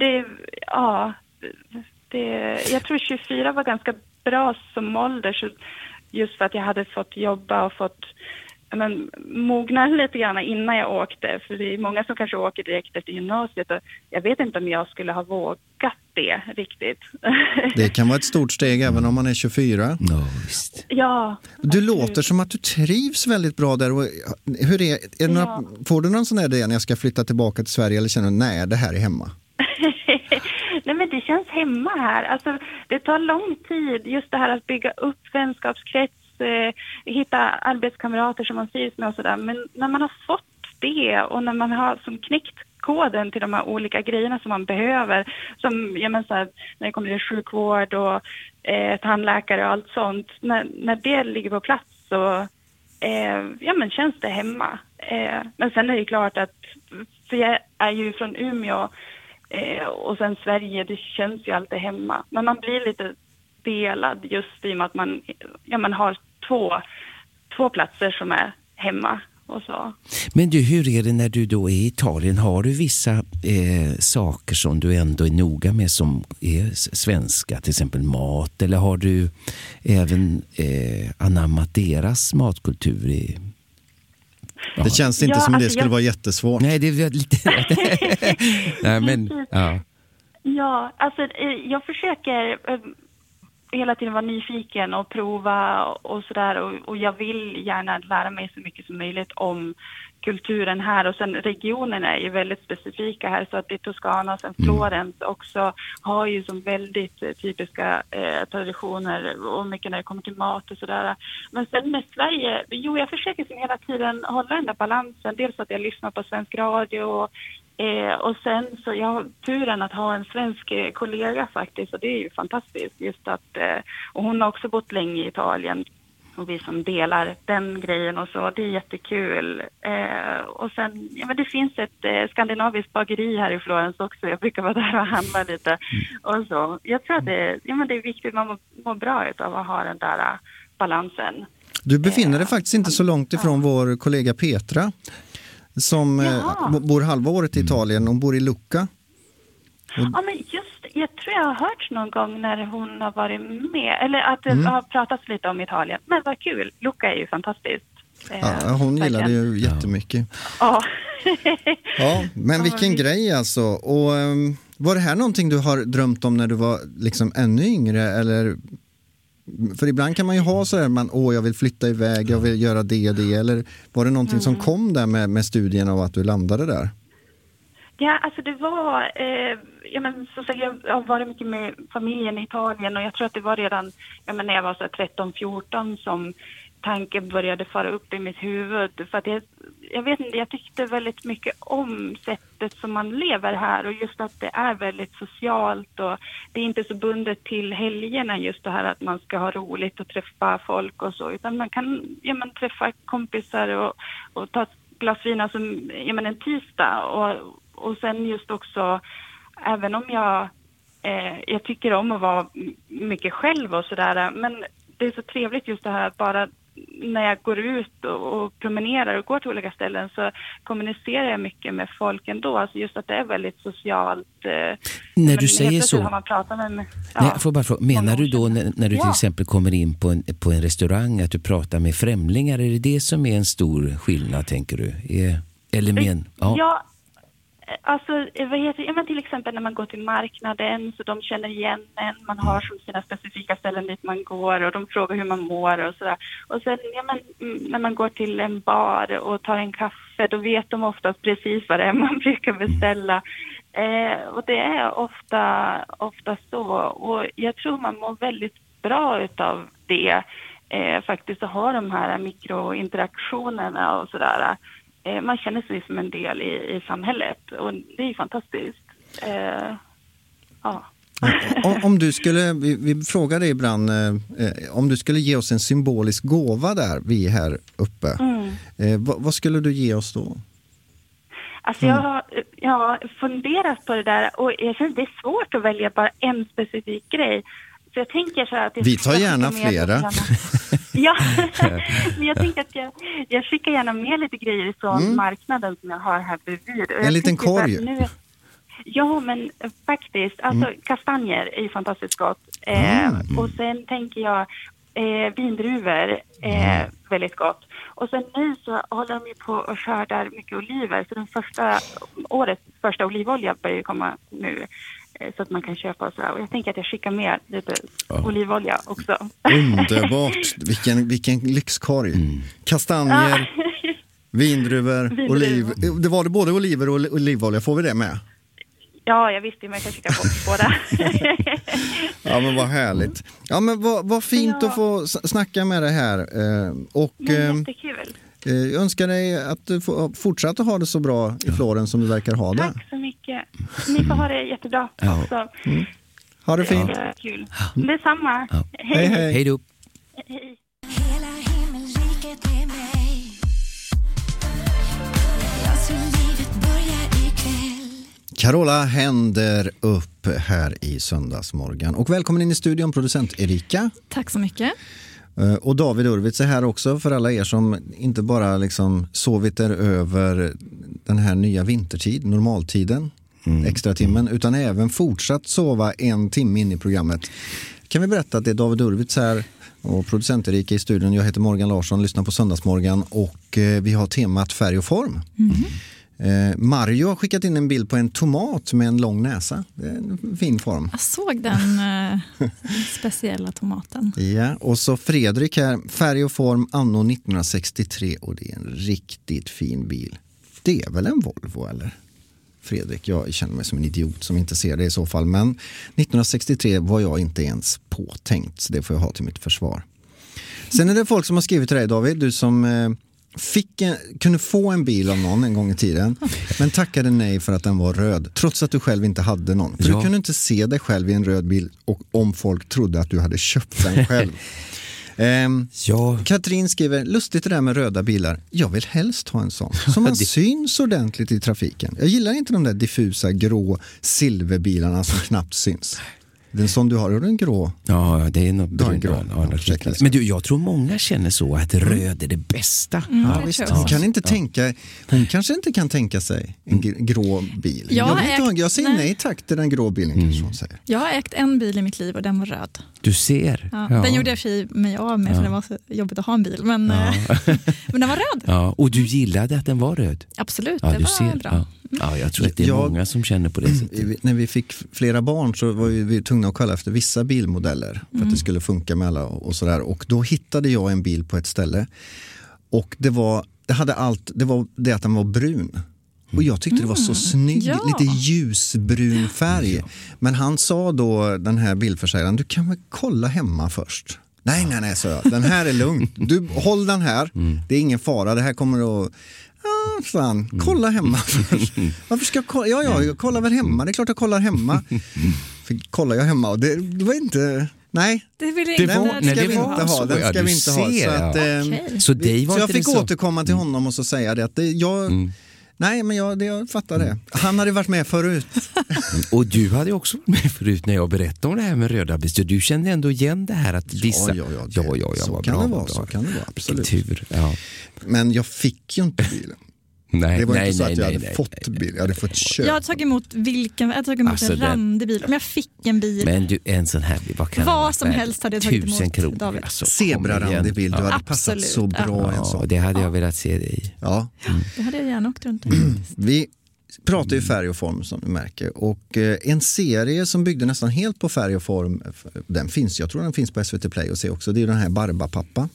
G: jag tror 24 var ganska bra som ålder. Så just för att jag hade fått jobba och fått mogna lite grann innan jag åkte. För det är många som kanske åker direkt efter gymnasiet. Och jag vet inte om jag skulle ha vågat det riktigt.
B: Det kan vara ett stort steg även om man är 24.
C: Visst.
G: Ja.
B: Du låter som att du trivs väldigt bra där. Och hur får du någon sån här idé när jag ska flytta tillbaka till Sverige, eller känner du nej, det här är hemma?
G: Nej, men det känns hemma här. Alltså, det tar lång tid just det här att bygga upp vänskapskrets, hitta arbetskamrater som man trivs med och sådär. Men när man har fått det och när man har som knäckt koden till de här olika grejerna som man behöver, som när det kommer till sjukvård och tandläkare och allt sånt, när det ligger på plats så känns det hemma. Men sen är det klart att, för jag är ju från Umeå och sen Sverige, det känns ju alltid hemma. Men man blir lite delad just i och med att man har två platser som är hemma. och så.
C: Men du, hur är det när du då är i Italien? Har du vissa saker som du ändå är noga med som är svenska, till exempel mat? Eller har du även anammat deras matkultur i...
B: Ja. Det känns inte som det skulle vara jättesvårt.
C: Nej, det är lite... Nej, men... Ja.
G: Ja, alltså jag försöker hela tiden vara nyfiken och prova och sådär. Och jag vill gärna lära mig så mycket som möjligt om kulturen här. Och sen regionerna är ju väldigt specifika här. Så att det Toscana och sen Florens också har ju som väldigt typiska traditioner och mycket när det kommer till mat och sådär. Men sen med Sverige, jag försöker som hela tiden hålla den där balansen. Dels att jag lyssnar på svensk radio och sen så jag har turen att ha en svensk kollega faktiskt, och det är ju fantastiskt just att, och hon har också bott länge i Italien och vi som delar den grejen och så, det är jättekul. Och sen, men det finns ett skandinaviskt bageri här i Florens också, jag brukar vara där och handla lite och så. Jag tror att det är viktigt, man mår bra av att ha den där balansen.
B: Du befinner dig faktiskt inte så långt ifrån vår kollega Petra som bor halva året i Italien. Hon bor i Lucca.
G: Ja, men jag tror jag har hört någon gång när hon har varit med, eller att det har pratats lite om Italien. Men vad kul, Lucca är ju fantastiskt.
B: Ja, hon gillar det ju jättemycket.
G: Ja.
B: Ja, men vilken grej alltså. Och var det här någonting du har drömt om när du var liksom ännu yngre, eller... För ibland kan man ju ha så här, jag vill flytta iväg, jag vill göra det, eller var det någonting som kom där med studierna och att du landade där?
G: Ja, alltså det var, jag har varit mycket med familjen i Italien och jag tror att det var redan när jag var så 13-14 som tanken började fara upp i mitt huvud. För att jag vet inte, jag tyckte väldigt mycket om sättet som man lever här och just att det är väldigt socialt och det är inte så bundet till helgerna just det här att man ska ha roligt och träffa folk och så, utan man kan träffa kompisar och ta ett glas vin som en tisdag och sen just också, även om jag tycker om att vara mycket själv och sådär, men det är så trevligt just det här att bara när jag går ut och promenerar och går till olika ställen så kommunicerar jag mycket med folk ändå. Alltså just att det är väldigt socialt.
C: När du säger så...
G: Har man pratat med,
C: Nej, jag får bara fråga, menar du då när du till exempel kommer in på en restaurang att du pratar med främlingar? Är det som är en stor skillnad, tänker du? Ja.
G: Alltså, till exempel när man går till marknaden så de känner igen en, man har som sina specifika ställen dit man går och de frågar hur man mår och sådär. Och sen när man går till en bar och tar en kaffe, då vet de oftast precis vad det är man brukar beställa. Och det är ofta så. Och jag tror man mår väldigt bra utav det. Faktiskt att ha de här mikrointeraktionerna och sådär. Man känner sig som en del i samhället och det är ju fantastiskt. Ja.
B: Om du skulle, vi frågar dig ibland, om du skulle ge oss en symbolisk gåva där, vi här uppe, vad skulle du ge oss då?
G: Alltså jag har funderat på det där och jag känner det är svårt att välja bara en specifik grej. Så jag tänker så här att
B: vi tar gärna flera.
G: Ja, men jag tänker att jag skickar gärna med lite grejer från marknaden som jag har här bredvid.
B: En liten korg.
G: Ja, men faktiskt. Alltså kastanjer är ju fantastiskt gott. Och sen tänker jag vindruvor är väldigt gott. Och sen nu så håller de ju på och skördar mycket oliver. Så årets första olivolja börjar ju komma nu. Så att man kan köpa och så. Och jag tänker att jag skickar med lite olivolja också.
B: Underbart. Vilken lyxkorg. Kastanjer, vindruvor, oliv. Det var det både oliver och olivolja. Får vi det med?
G: Ja, jag visste, men jag kan skicka på båda.
B: Ja, men vad härligt. Ja, men vad fint att få snacka med det här.
G: Jättekul.
B: Jag önskar dig att du får fortsätta ha det så bra i Florens som du verkar ha det.
G: Tack så mycket. Ni får ha det jättebra också.
B: Ha det fint.
G: Kul. Detsamma.
B: Ja. Hej.
C: Hej då.
G: Hej.
F: Hela himmelriket med mig. Jag ser livet börja ikväll.
B: Carola händer upp här i Söndagsmorgon. Och välkommen in i studion, producent Erika.
H: Tack så mycket.
B: Och David Urwitz är här också för alla er som inte bara liksom sovit er över den här nya vintertid, normaltiden, extra timmen, utan även fortsatt sova 1 timme in i programmet. Kan vi berätta att det är David Urwitz här och producent Erika i studion. Jag heter Morgan Larsson, lyssnar på Söndagsmorgon och vi har temat färg och form. Mario har skickat in en bild på en tomat med en lång näsa. Det är en fin form.
H: Jag såg den speciella tomaten.
B: Ja, och så Fredrik här, färg och form anno 1963 och det är en riktigt fin bil. Det är väl en Volvo eller? Fredrik, jag känner mig som en idiot som inte ser det i så fall, men 1963 var jag inte ens påtänkt, så det får jag ha till mitt försvar. Sen är det folk som har skrivit till dig, David, du som kunde få en bil av någon en gång i tiden, men tackade nej för att den var röd, trots att du själv inte hade någon. För du kunde inte se dig själv i en röd bil och om folk trodde att du hade köpt den själv. Katrin skriver, lustigt det där med röda bilar. Jag vill helst ha en sån som man syns ordentligt i trafiken. Jag gillar inte de där diffusa grå silverbilarna som knappt syns. Den som du har, är den grå?
C: Ja, det är något grå. Men du, jag tror många känner så att röd är det bästa.
B: Hon kan inte tänka, hon kanske inte kan tänka sig en grå bil. Jag säger nej tack till den grå bilen, kanske hon säger.
H: Jag har ägt en bil i mitt liv och den var röd.
C: Du ser.
H: Ja. Den gjorde jag för mig av med för det var så jobbigt att ha en bil. Men, men den var röd.
C: Ja, och du gillade att den var röd?
H: Absolut,
C: ja,
H: det var bra.
C: Ja, jag tror att det är många som känner på det sättet.
B: När vi fick flera barn så var vi tvungna att kolla efter vissa bilmodeller för att det skulle funka med alla och sådär. Och då hittade jag en bil på ett ställe och det var det att den var brun. Och jag tyckte det var så snygg, lite ljusbrun färg. Men han sa då, den här bilförsäljaren, du kan väl kolla hemma först. Nej, så jag. Den här är lugn. Du, håll den här. Det är ingen fara, det här kommer att... Fan, kolla hemma. Varför ska jag kolla? Jag kollar väl hemma. Det är klart jag kollar hemma. För kollar jag hemma och det var inte... Nej,
H: det vill
B: inte ha. Den ska vi inte ha. Så jag fick återkomma till honom och så säga det att nej, men jag fattar det. Han hade varit med förut.
C: Och du hade också varit med förut när jag berättade om det här med röda bilar. Du kände ändå igen det här att vissa... Ja,
B: så kan det vara, absolut.
C: Tur,
B: Men jag fick ju inte bilen.
C: Nej,
B: det var inte så att jag hade fått bil. Jag hade fått köpa.
H: Jag har tagit emot en randig bil. Om jag fick en bil.
C: Men du, en sån här bil,
H: vad som helst hade jag tagit emot.
C: 1000 kronor. Alltså,
B: Zebra-randig bil, du hade passat så bra.
C: Ja, det hade jag velat se dig i.
B: Ja.
H: Det hade jag gärna åkt runt.
B: Vi pratar ju färg och form som du märker. Och en serie som byggde nästan helt på färg och form, jag tror den finns på SVT Play och se också. Det är ju den här Barbapapa.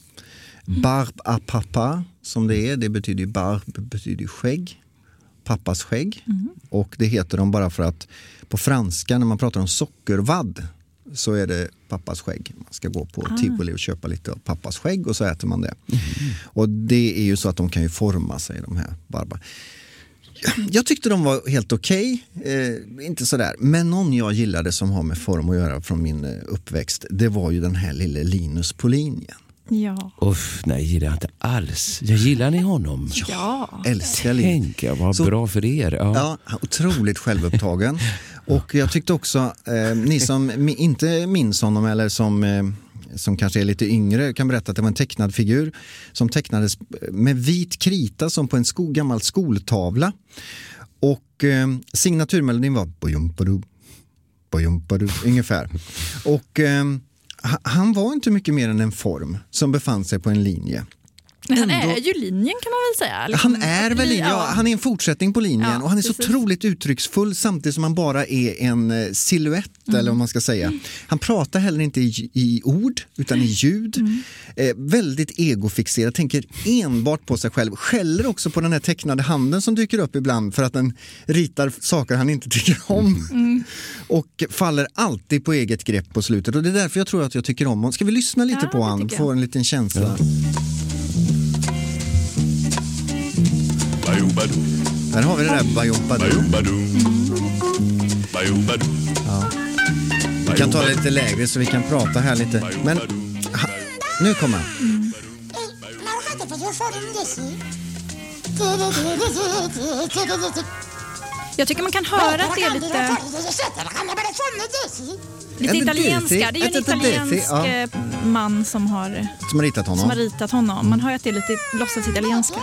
B: Barbapapa som det betyder ju betyder skägg, pappas skägg, och det heter de bara för att på franska när man pratar om sockervadd så är det pappas skägg. Man ska gå på Tivoli och köpa lite av pappas skägg och så äter man det. Och det är ju så att de kan ju forma sig, de här barbar. Jag tyckte de var helt okej. Inte sådär. Men någon jag gillade som har med form att göra från min uppväxt, det var ju den här lille Linus på linjen.
H: Ja.
C: Nej, jag gillar inte alls. Jag gillar ni honom?
H: Ja.
B: Älskar Linus.
C: Tänk, jag var bra för er.
B: Ja, otroligt självupptagen. Och jag tyckte också, ni som inte minns honom eller som kanske är lite yngre kan berätta att det var en tecknad figur som tecknades med vit krita som på en gammal skoltavla. Och signaturmelodin var bojumpadu, ungefär. Och han var inte mycket mer än en form som befann sig på en linje.
H: Men han är ju linjen kan man väl säga.
B: Liksom, han är väl linjen, han är en fortsättning på linjen och han är så otroligt uttrycksfull samtidigt som han bara är en silhuett eller vad man ska säga. Han pratar heller inte i ord utan i ljud. Väldigt egofixerad, tänker enbart på sig själv. Skäller också på den här tecknade handen som dyker upp ibland för att den ritar saker han inte tycker om. Och faller alltid på eget grepp på slutet. Och det är därför jag tror att jag tycker om honom. Ska vi lyssna lite på honom? Få en liten känsla. Där har vi det där bajumpadu. Ja. Vi kan ta det lite lägre så vi kan prata här lite. Men nu kommer han.
H: Jag tycker man kan höra att det är lite... lite italienska. Det är ju en italiensk man som har ritat honom. Man hör ju att det är lite låtsas italienska.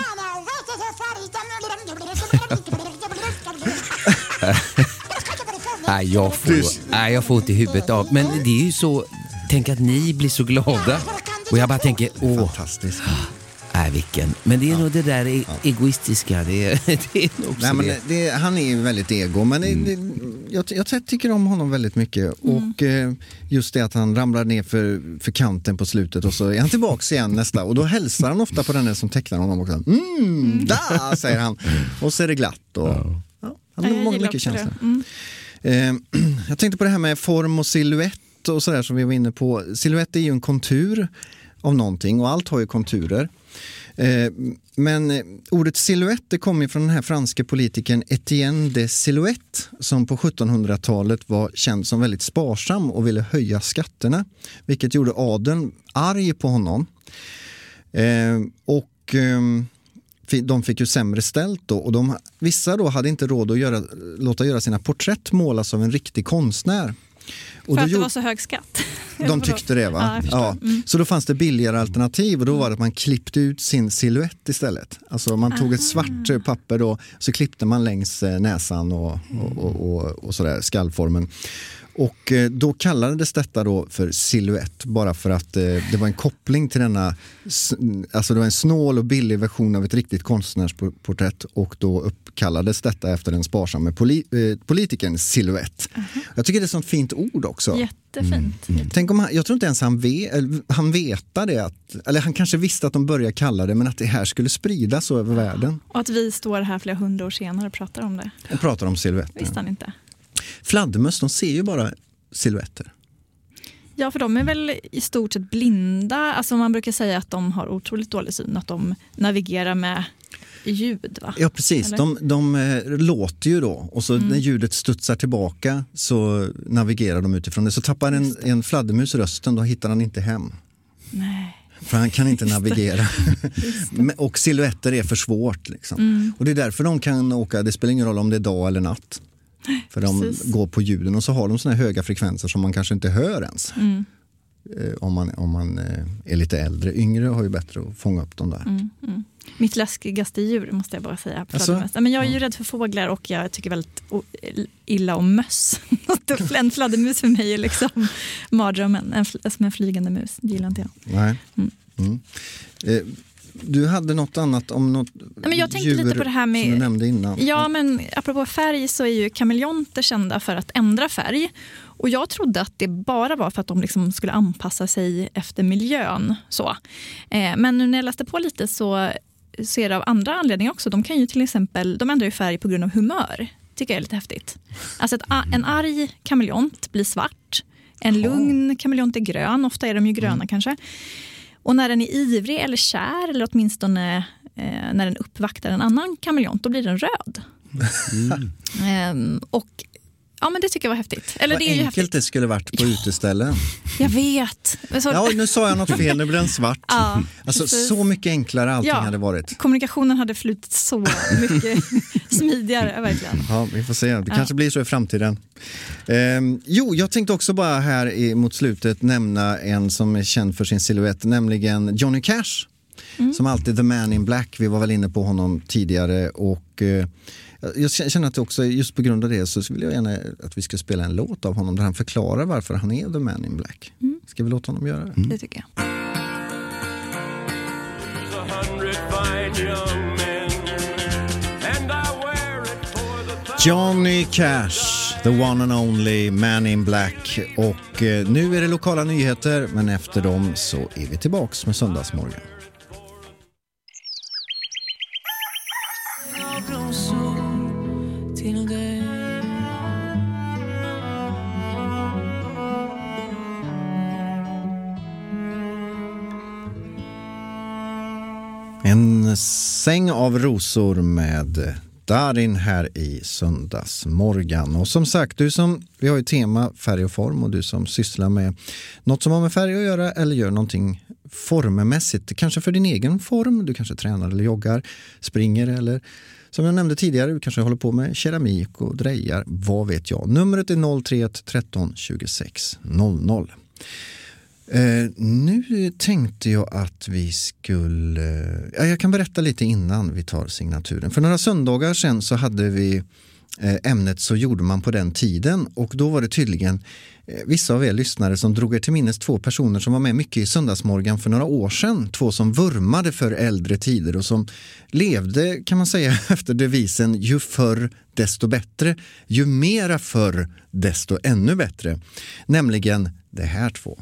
C: Jag får inte i huvudet av. Men det är ju så, tänk att ni blir så glada. Och jag bara tänker,
B: fantastiskt.
C: Vilken. Men det är nog det där egoistiska. Det är nog också. Nej,
B: men han är ju väldigt ego. Men jag tycker om honom väldigt mycket. Och just det att han ramlar ner för kanten på slutet. Och så är han tillbaka igen nästa. Och då hälsar han ofta på den där som tecknar honom också. Da, säger han. Och så är det glatt. Och, han har många mycket känslor. Jag tänkte på det här med form och silhuett och sådär som vi var inne på. Silhuett är ju en kontur av någonting och allt har ju konturer. Men ordet silhuett, det kommer från den här franska politikern Etienne de Silhouette som på 1700-talet var känd som väldigt sparsam och ville höja skatterna, vilket gjorde adeln arg på honom. De fick ju sämre ställt då, och vissa då hade inte råd att låta göra sina porträtt målas av en riktig konstnär. Och
H: för att det var så hög skatt.
B: De tyckte det, va? Ja. Så då fanns det billigare alternativ och då var det att man klippte ut sin silhuett istället. Alltså man tog ett svart papper då, så klippte man längs näsan och sådär, skallformen. Och då kallades detta då för silhuett, bara för att det var en koppling till denna, alltså det var en snål och billig version av ett riktigt konstnärsporträtt, och då uppkallades detta efter den sparsamma politikerns silhuett. Jag tycker det är ett sånt fint ord också.
H: Jättefint.
B: Tänk om jag tror inte ens han vetade eller han kanske visste att de började kalla det, men att det här skulle spridas över världen.
H: Och att vi står här flera 100 år senare och pratar om det.
B: Och pratar om silhuetter.
H: Visste han inte.
B: Fladdermöss, de ser ju bara silhuetter.
H: Ja, för de är väl i stort sett blinda. Alltså man brukar säga att de har otroligt dålig syn, att de navigerar med ljud, va? Ja,
B: precis. De låter ju då, och så när ljudet studsar tillbaka så navigerar de utifrån det. Så tappar en fladdermus rösten, då hittar han inte hem.
H: Nej.
B: För han kan inte navigera. Och silhuetter är för svårt liksom. Och det är därför de kan åka, det spelar ingen roll om det är dag eller natt. För de går på ljuden, och så har de såna här höga frekvenser som man kanske inte hör ens. Om man är lite äldre. Yngre har ju bättre att fånga upp dem där.
H: Mitt läskigaste djur, måste jag bara säga. Men jag är ju rädd för fåglar, och jag tycker väldigt illa om möss. En fladdermus för mig är liksom mardrömmen. Som en flygande mus, det gillar inte jag.
B: Nej. Du hade något annat om något
H: men jag tänkte lite på det här med,
B: som du nämnde innan.
H: Ja, men apropå färg så är ju kameleonter kända för att ändra färg. Och jag trodde att det bara var för att de liksom skulle anpassa sig efter miljön. Så. Men nu när jag läste på lite så ser det av andra anledningar också. De kan ju till exempel, de ändrar ju färg på grund av humör. Tycker jag är lite häftigt. Alltså en arg kameleont blir svart. En lugn kameleont är grön. Ofta är de ju gröna kanske. Och när den är ivrig eller kär, eller åtminstone när den uppvaktar en annan kameleont, då blir den röd. Och ja, men det tycker jag var häftigt. Eller
B: vad
H: det är ju
B: enkelt
H: häftigt.
B: Det skulle varit på uteställen.
H: Jag vet.
B: Ja, nu sa jag något fel, nu blir den svart.
H: Ja,
B: alltså så mycket enklare allting hade varit.
H: Kommunikationen hade flutit så mycket smidigare, verkligen.
B: Ja, vi får se. Det kanske blir så i framtiden. Jag tänkte också bara här mot slutet nämna en som är känd för sin silhuett, nämligen Johnny Cash. Som alltid the man in black. Vi var väl inne på honom tidigare, och jag känner att också just på grund av det så vill jag gärna att vi ska spela en låt av honom där han förklarar varför han är the man in black. Ska vi låta honom göra det?
H: Det tycker jag.
B: Johnny Cash, the one and only man in black. Och nu är det lokala nyheter, men efter dem så är vi tillbaks med Söndagsmorgon. En säng av rosor med Darin här i Söndagsmorgon. Och som sagt, vi har ju tema färg och form, och du som sysslar med något som har med färg att göra eller gör någonting formmässigt, kanske för din egen form, du kanske tränar eller joggar, springer eller som jag nämnde tidigare, du kanske håller på med keramik och drejar, vad vet jag. Numret är 031 13 26 00. Nu tänkte jag att vi skulle... jag kan berätta lite innan vi tar signaturen. För några söndagar sedan så hade vi ämnet Så gjorde man på den tiden. Och då var det tydligen vissa av er lyssnare som drog er till minnes 2 personer som var med mycket i Söndagsmorgon för några år sedan. 2 som vurmade för äldre tider och som levde, kan man säga, efter devisen ju förr desto bättre. Ju mera förr desto ännu bättre. Nämligen det här 2.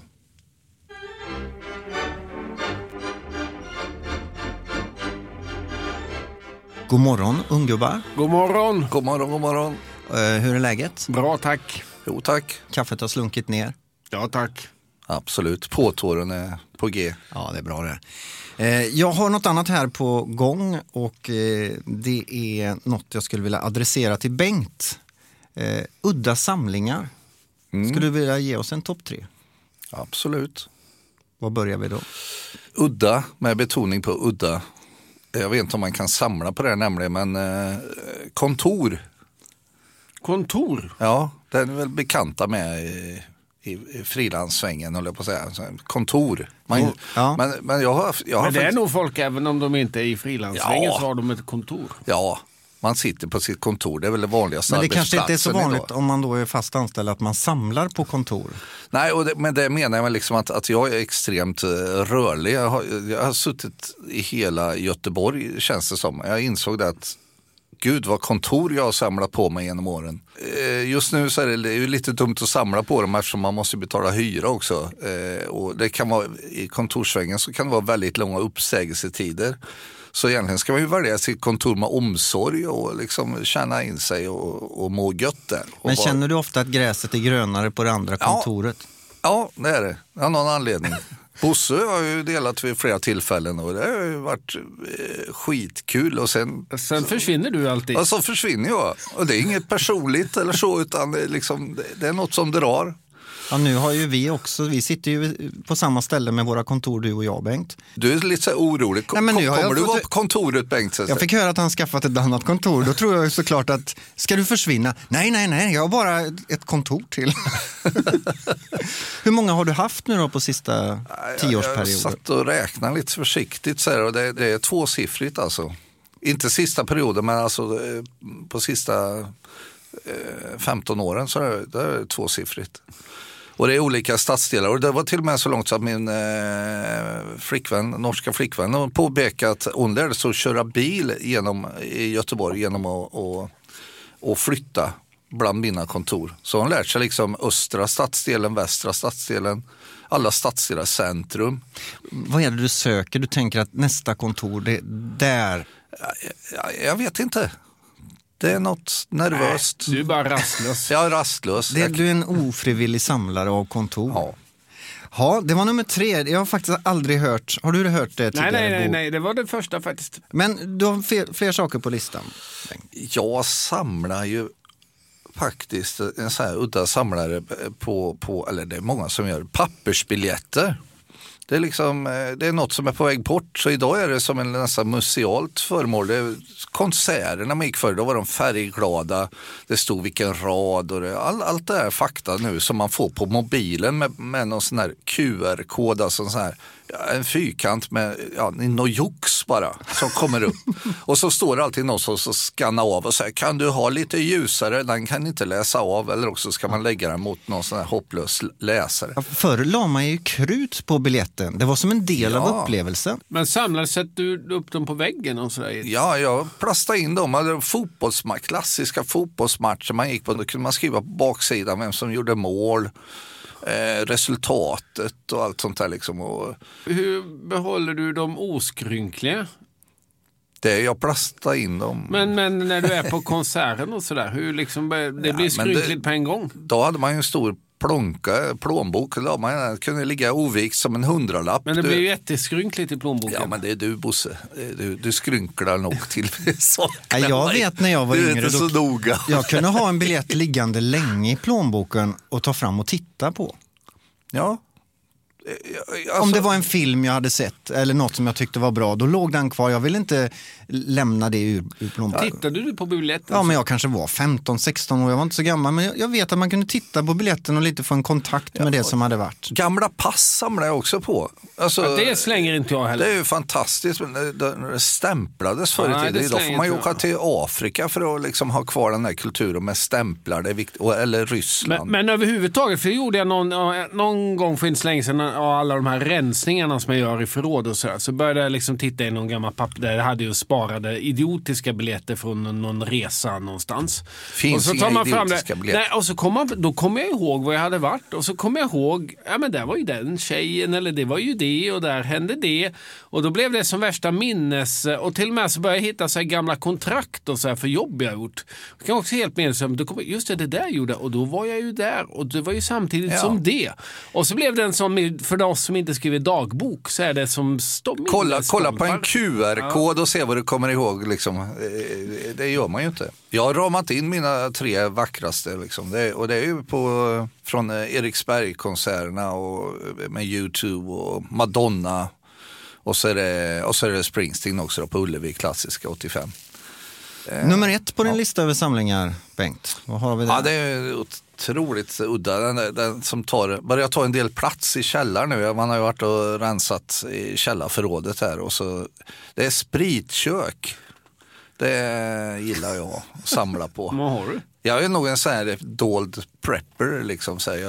B: God morgon, ungubbar.
I: God morgon.
J: God morgon, god morgon.
B: Hur är läget?
I: Bra, tack.
J: Jo, tack.
B: Kaffet har slunkit ner.
I: Ja, tack.
J: Absolut. Påtåren är på G.
B: Ja, det är bra det. Jag har något annat här på gång och det är något jag skulle vilja adressera till Bengt. Udda samlingar. Skulle du vilja ge oss en topp 3?
J: Absolut.
B: Vad börjar vi då?
J: Udda, med betoning på udda. Jag vet inte om man kan samla på det nämligen, men kontor.
I: Kontor?
J: Ja, det är väl bekanta med i frilanssvängen, håller jag på att säga. Kontor. Men jag har
I: men det är nog folk, även om de inte är i frilanssvängen, så har de ett kontor.
J: Ja, man sitter på sitt kontor. Det är väl det vanligaste.
B: Men det kanske inte är så vanligt idag, om man då är fast anställd, att man samlar på kontor.
J: Nej, men det menar jag liksom att jag är extremt rörlig. Jag har suttit i hela Göteborg, känns det som. Jag insåg det att gud vad kontor jag har samlat på mig genom åren. Just nu så är det ju lite dumt att samla på dem eftersom man måste betala hyra också. Och det kan vara, i kontorssvängen så kan det vara väldigt långa uppsägelsetider. Så egentligen ska man ju välja sitt kontor med omsorg och liksom känna in sig och må gött där.
B: Men känner du ofta att gräset är grönare på det andra kontoret?
J: Ja, det är det. Av någon anledning. Bosse har ju delat vid flera tillfällen och det har ju varit skitkul. Och sen
I: försvinner du alltid.
J: Ja, så försvinner jag. Och det är inget personligt eller så, utan det är något som drar.
B: Ja, nu har ju vi också, vi sitter ju på samma ställe med våra kontor, du och jag, Bengt.
J: Du är lite så orolig. Kommer du vara på kontoret, Bengt?
B: Jag fick höra att han skaffat ett annat kontor. Då tror jag ju såklart att, ska du försvinna? Nej, jag har bara ett kontor till. Hur många har du haft nu då på sista 10-årsperioden?
J: Jag satt och räknade lite försiktigt så här, och det är 2-siffrigt alltså. Inte sista perioden, men alltså på sista 15 åren så är det 2-siffrigt. Och det är olika stadsdelar. Och det var till och med så långt så att min norska flickvän, hon påpekade att hon lärde sig att köra bil i Göteborg genom att flytta bland mina kontor. Så hon lärde sig liksom östra stadsdelen, västra stadsdelen, alla stadsdelar, centrum.
B: Vad är det du söker? Du tänker att nästa kontor, det är där?
J: Jag vet inte. Det är något nervöst.
I: Du är bara rastlös.
J: Jag är rastlös.
B: Du är en ofrivillig samlare av kontor. Ja, det var nummer 3. Jag har faktiskt aldrig hört. Har du hört det tidigare?
I: Nej, det var det första faktiskt.
B: Men du har fler saker på listan.
J: Jag samlar ju faktiskt en sån här udda samlare på eller det är många som gör pappersbiljetter. Det är liksom, det är något som är på väg bort. Så idag är det som en nästan musealt föremål. Konserterna man gick för, då var de färgglada. Det stod vilken rad och allt det här fakta nu som man får på mobilen med någon sån här QR-kod, alltså sån här, en fyrkant med någon jox bara som kommer upp. Och så står det alltid någon som skannar av och säger, kan du ha lite ljusare? Den kan inte läsa av, eller också ska man lägga den mot någon sån här hopplös läsare.
B: Förr la man ju krut på biljetten. Det var som en del av upplevelsen.
I: Men sätter du upp dem på väggen och sådär?
J: Ja, jag plastade in dem. Klassiska fotbollsmatcher man gick på. Då kunde man skriva på baksidan vem som gjorde mål, resultatet och allt sånt där liksom.
I: Hur behåller du dem oskrynkliga?
J: Jag plastar in dem.
I: Men när du är på konserten och sådär, hur liksom det blir skrynkligt på en gång?
J: Då hade man ju en stor plånbok. Då man kunde ligga ovikt som en 100-lapp.
I: Men det blir ju jätteskrynkligt i plånboken.
J: Ja, men det är du, Bosse. Du skrynklar nog till saker.
B: Jag vet när jag var yngre.
J: Du är inte så noga.
B: Jag kunde ha en biljett liggande länge i plånboken och ta fram och titta på.
J: Ja.
B: Om det var en film jag hade sett eller något som jag tyckte var bra, då låg den kvar. Jag ville inte lämna det ur plånboken.
I: Tittade du på biljetten?
B: Ja, men jag kanske var 15-16 år. Jag var inte så gammal, men jag vet att man kunde titta på biljetten och lite få en kontakt med det som hade varit.
J: Gamla pass samlar jag också på. Alltså,
I: det slänger inte jag heller.
J: Det är ju fantastiskt. Det stämplades förr i tiden. Idag får man ju åka till Afrika för att liksom ha kvar den här kulturen med stämplar. Det är viktigt. Eller Ryssland.
I: Men överhuvudtaget, för det gjorde jag någon gång för inte så länge sedan av alla de här rensningarna som jag gör i förråd och så började jag liksom titta i någon gammal papper där jag hade ju sparade idiotiska biljetter från någon resa någonstans.
J: Finns
I: och så tar man fram
J: idiotiska biljetter.
I: Nej, och så då kommer jag ihåg vad jag hade varit och så kommer jag ihåg, ja men där var ju den tjejen eller det var ju det och där hände det och då blev det som värsta minnes och till och med så började jag hitta så här gamla kontrakt och så här för jobb jag gjort. Jag kan också helt med som just det där gjorde och då var jag ju där och det var ju samtidigt som det. Och så blev det en som för oss som inte skriver dagbok så är det som
J: kolla på en QR-kod och se vad du kommer ihåg liksom. Det gör man ju inte. Jag har ramat in mina 3 vackraste liksom. Och det är ju från Eriksberg-konserterna och med YouTube och Madonna och så är det Springsteen också då, på Ullevi klassiska 85.
B: Nummer 1 på din lista över samlingar, Bengt. Vad har vi där?
J: Ja, det är otroligt udda. Den som börjar ta en del plats i källaren nu. Man har ju varit och rensat i källarförrådet här. Och så, det är spritkök. Det gillar jag att samla på.
I: Vad har du?
J: Jag är nog en sån här dold prepper. Liksom, så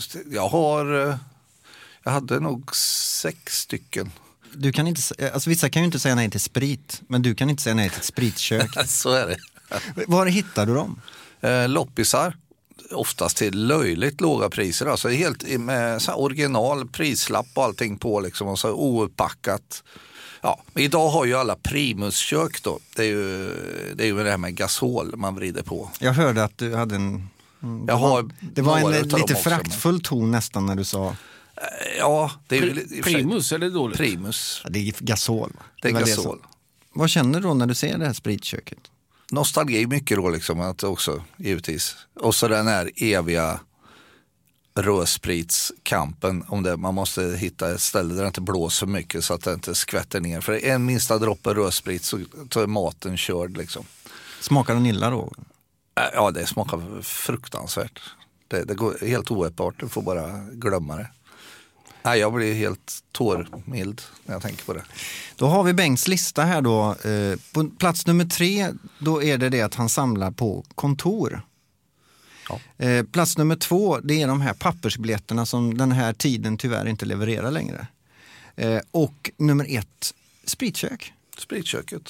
J: jag hade nog 6 stycken.
B: Du kan inte, alltså vissa kan ju inte säga nej till sprit, men du kan inte säga nej till ett spritkök.
J: Så är det.
B: Var hittar du dem?
J: Loppisar. Oftast till löjligt låga priser. Alltså helt med så här original prislapp och allting på liksom, och så ouppackat. Ja, idag har ju alla primuskök då. Det är ju det här med gasol man vrider på.
B: Jag hörde att du hade en... Det var en lite fraktfull ton nästan när du sa...
J: Ja, det är ju...
I: Primus, är det dåligt?
J: Primus.
B: Ja, det är gasol.
J: Det är gasol.
B: Vad känner du då när du ser det här spritköket?
J: Nostalgi är mycket då liksom, att också, givetvis. Och så den här eviga rödspritskampen om det. Man måste hitta ett ställe där det inte blåser mycket så att det inte skvätter ner. För en minsta droppe rödsprit så är maten körd liksom.
B: Smakar den illa då?
J: Ja, det smakar fruktansvärt. Det går helt oätbart, du får bara glömma det. Nej, jag blir helt tårmild när jag tänker på det.
B: Då har vi Bengts lista här då. På plats nummer 3, då är det att han samlar på kontor.
J: Ja.
B: Plats nummer 2, det är de här pappersbiljetterna som den här tiden tyvärr inte levererar längre. Och nummer 1, spritkök.
J: Spritköket.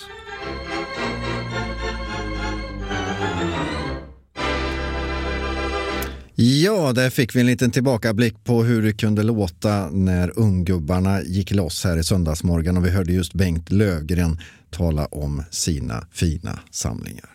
B: Ja, där fick vi en liten tillbakablick på hur det kunde låta när unggubbarna gick loss här i söndagsmorgon och vi hörde just Bengt Löfgren tala om sina fina samlingar.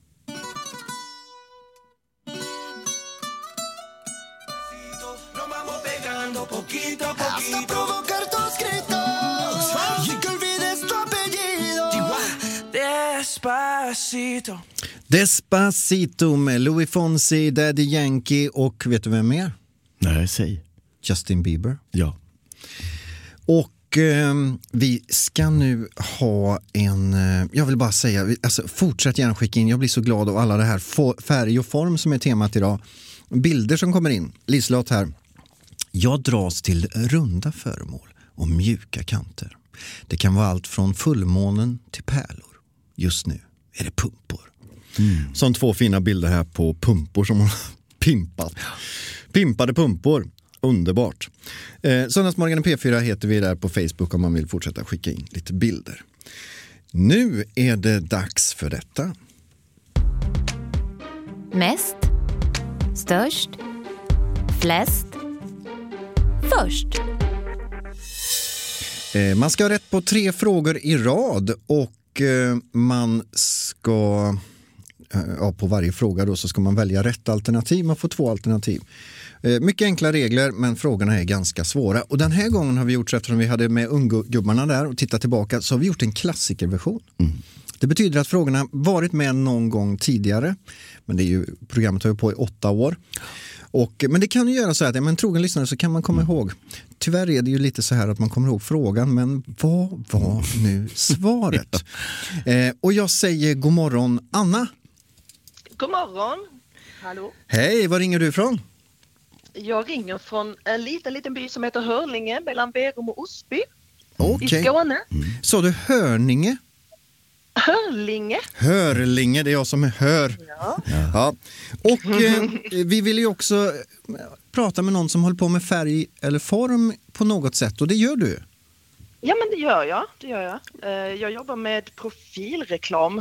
B: Despacito med Louis Fonsi, Daddy Yankee och vet du vem mer?
C: Nej, säg.
B: Justin Bieber.
C: Ja.
B: Och vi ska nu ha en, jag vill bara säga, alltså, fortsätt gärna skicka in, jag blir så glad av alla det här färg och form som är temat idag. Bilder som kommer in, Liselott här. Jag dras till runda föremål och mjuka kanter. Det kan vara allt från fullmånen till pärlor. Just nu är det pumpor. Som 2 fina bilder här på pumpor som har pimpat. Pimpade pumpor. Underbart. Söndagsmorgon P4 heter vi där på Facebook om man vill fortsätta skicka in lite bilder. Nu är det dags för detta.
K: Mest, störst, flest, först.
B: Man ska ha rätt på 3 frågor i rad och man ska på varje fråga då så ska man välja rätt alternativ. Man får 2 alternativ. Mycket enkla regler men frågorna är ganska svåra. Och den här gången har vi gjort så eftersom vi hade med unggubbarna där och tittat tillbaka så har vi gjort en klassikerversion. Det betyder att frågorna varit med någon gång tidigare. Men programmet har ju på i 8 år. Men det kan ju göra så att men trogen lyssnare så kan man komma ihåg. Tyvärr är det ju lite så här att man kommer ihåg frågan, men vad var nu svaret? Och jag säger god morgon, Anna.
L: God morgon. Hallå.
B: Hej, var ringer du ifrån?
L: Jag ringer från en liten by som heter Hörlinge mellan Verum och Osby i Skåne.
B: Så du Hörninge? Hörlinge, det är jag som är hör. Ja. Och vi vill ju också prata med någon som håller på med färg eller form på något sätt, och det gör du.
L: Ja, men det gör jag. Jag jobbar med profilreklam.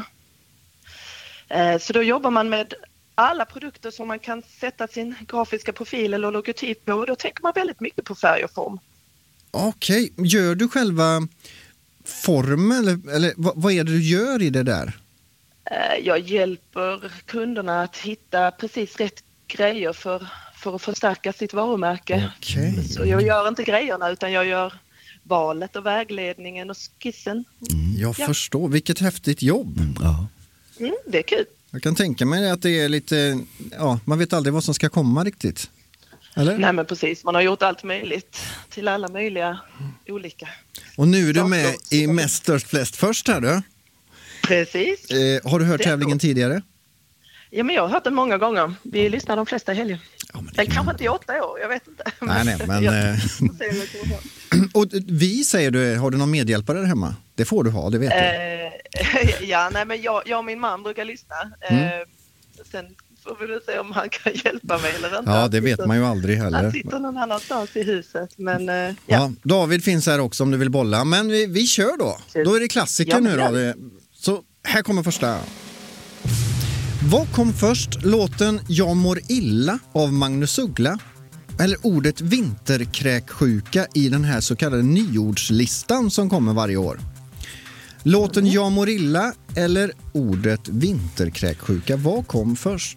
L: Så då jobbar man med alla produkter som man kan sätta sin grafiska profil eller logotyp på, och då tänker man väldigt mycket på färg och form.
B: Okej, gör du själva formen eller vad är det du gör i det där?
L: Jag hjälper kunderna att hitta precis rätt grejer för att förstärka sitt varumärke.
B: Okay.
L: Så jag gör inte grejerna, utan jag gör valet och vägledningen och skissen.
B: Jag förstår, vilket häftigt jobb.
L: Det är kul.
B: Jag kan tänka mig att det är lite, man vet aldrig vad som ska komma riktigt. Eller?
L: Nej, men precis, man har gjort allt möjligt till alla möjliga olika.
B: Och nu är du med i Mest störst flest först här då?
L: Precis.
B: Har du hört tävlingen tidigare?
L: Ja, men jag har hört den många gånger. Vi lyssnar de flesta helger. Den kanske inte i 8 år, jag vet inte.
B: Nej, men... Och vi säger du, har du någon medhjälpare där hemma? Det får du ha, det vet du.
L: Ja, nej, men jag och min man brukar lyssna. Sen får vi se om han kan hjälpa mig eller inte.
B: Ja, det vet man ju aldrig heller.
L: Han sitter någon annanstans i huset, men
B: ja. David finns här också om du vill bolla. Men vi kör då. Då är det klassiker nu då. Så här kommer första. Vad kom först? Låten Jag mår illa av Magnus Uggla eller ordet vinterkräksjuka i den här så kallade nyordslistan som kommer varje år? Låten Jag mår illa eller ordet vinterkräksjuka, vad kom först?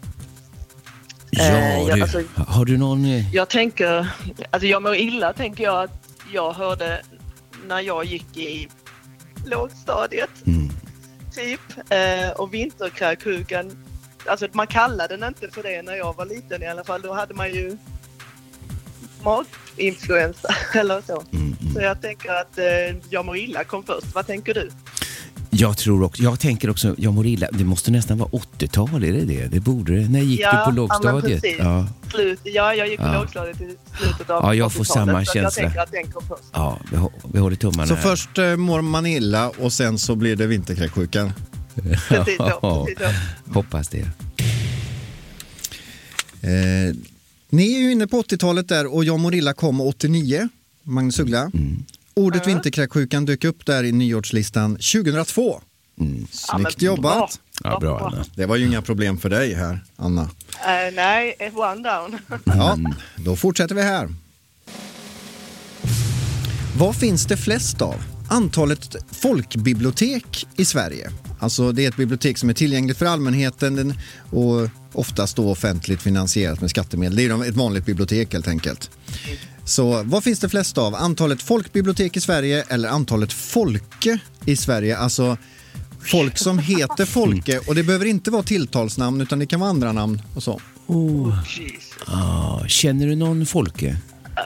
C: Har du någon...
L: Jag tänker, jag mår illa tänker jag att jag hörde när jag gick i lågstadiet. Typ. Och vinterkräksjukan, alltså man kallade den inte för det när jag var liten i alla fall. Då hade man ju maginfluensa eller så. Så jag tänker att Jag mår illa kom först. Vad tänker du?
C: Jag tänker också, Jag mår illa. Det måste nästan vara 80-tal, är det? Det borde det. När gick du på lågstadiet?
L: Jag gick på lågstadiet i slutet av 80-talet.
C: Ja, jag får samma känsla.
L: Jag tänker att den kom först.
C: Ja, vi håller tummarna.
B: Så först mår man illa och sen så blir det vinterkräksjukan.
L: Precis så.
C: Hoppas det.
B: Ni är ju inne på 80-talet där och Jag mår illa kom 89, Magnus Uggla. Ordet vinterkräksjukan dök upp där i nyordslistan 2002. Snyggt jobbat.
C: Ja, bra, Anna.
B: Det var ju inga problem för dig här, Anna.
L: Nej, one down.
B: Ja, då fortsätter vi här. Vad finns det flest av? Antalet folkbibliotek i Sverige. Alltså det är ett bibliotek som är tillgängligt för allmänheten och oftast då offentligt finansierat med skattemedel. Det är ett vanligt bibliotek helt enkelt. Så vad finns det flest av? Antalet folkbibliotek i Sverige eller antalet folke i Sverige? Alltså folk som heter Folke, och det behöver inte vara tilltalsnamn utan det kan vara andra namn och så.
C: Känner du någon Folke?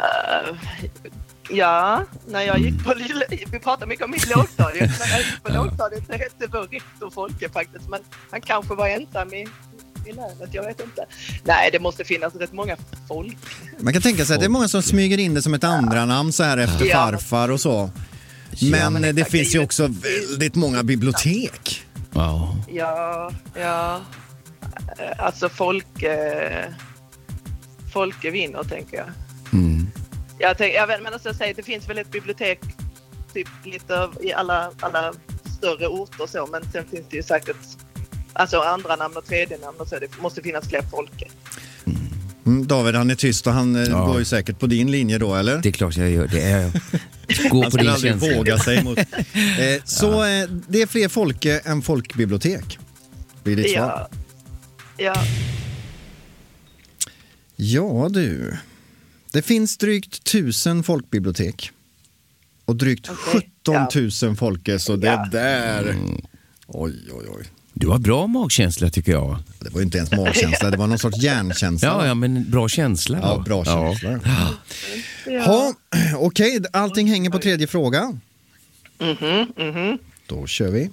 L: Ja, när jag gick på vi pratar mycket om mitt lågstadiet. När jag gick på lågstadiet så hette vår rektor Folke faktiskt, men han kanske var ensam i länet, jag vet inte. Nej, det måste finnas rätt många folk.
B: Man kan tänka sig att det är många som smyger in det som ett andra namn så här efter farfar och så. Men det finns ju också väldigt många bibliotek.
L: Ja. Alltså Folke vinner, tänker jag. Jag vet, men jag säger, det finns väl ett bibliotek typ lite i alla större orter så, men sen finns det ju säkert andra namn och tredje namn och så, det måste finnas fler Folke.
B: David, han är tyst och han går ju säkert på din linje då, eller?
C: Det är klart jag gör det.
B: Han skulle aldrig våga sig mot. Så det är fler Folke än folkbibliotek. Blir ditt svar?
L: Ja.
B: Ja du. Det finns drygt 1000 folkbibliotek. Och drygt 17 000 folke, så det där... Oj.
C: Du har bra magkänsla tycker jag.
B: Det var ju inte ens magkänsla, det var någon sorts hjärnkänsla.
C: Ja, men bra känsla då.
B: Ja, bra känsla. Ja. Okej, allting hänger på tredje fråga. Då kör vi.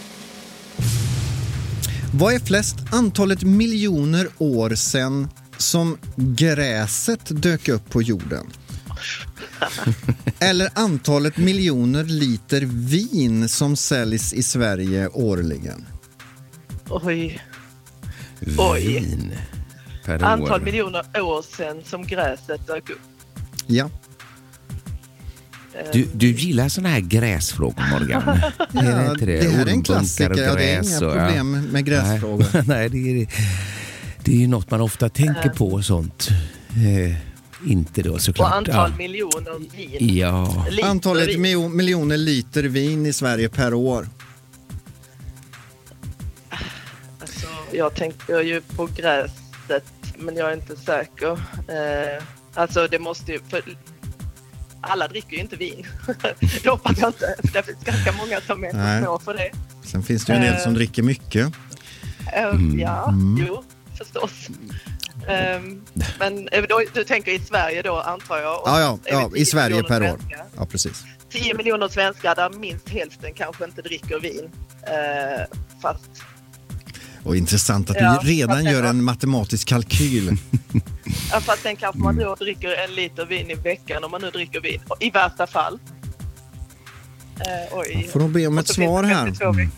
B: Vad är flest antalet miljoner år sedan som gräset dök upp på jorden? Eller antalet miljoner liter vin som säljs i Sverige årligen?
L: Oj.
C: Vin per
L: Antal
C: år.
L: miljoner år sedan som gräset dök upp.
B: Ja.
C: Du gillar såna här gräsfrågor, Morgan. Är det inte det?
B: Det här är en
C: Ormbunkar
B: klassiker.
C: och
B: Ja, det är
C: gräs
B: inga
C: och-
B: problem med gräsfrågor.
C: Nej, det är ju något man ofta tänker på och sånt. Inte då såklart.
L: Och antal miljoner vin.
C: Ja.
L: Liter
B: Antalet
L: vin.
B: miljoner liter vin i Sverige per år.
L: Alltså, jag tänker ju på gräset, men jag är inte säker. Alltså det måste ju... För alla dricker ju inte vin. Det hoppas jag inte. Det finns ganska många som är för små för det.
B: Sen finns det ju en del som dricker mycket.
L: Jo, förstås. Men du tänker i Sverige då, antar jag?
B: Ja, i Sverige per år.
L: Svenskar.
B: Ja, precis.
L: 10 miljoner svenskar där minst hälften kanske inte dricker vin. Fast...
B: Och intressant att du redan gör en matematisk kalkyl.
L: Ja, fast sen kanske man då dricker 1 liter vin i veckan om man nu dricker vin. I värsta fall.
B: Får de be om ett svar här?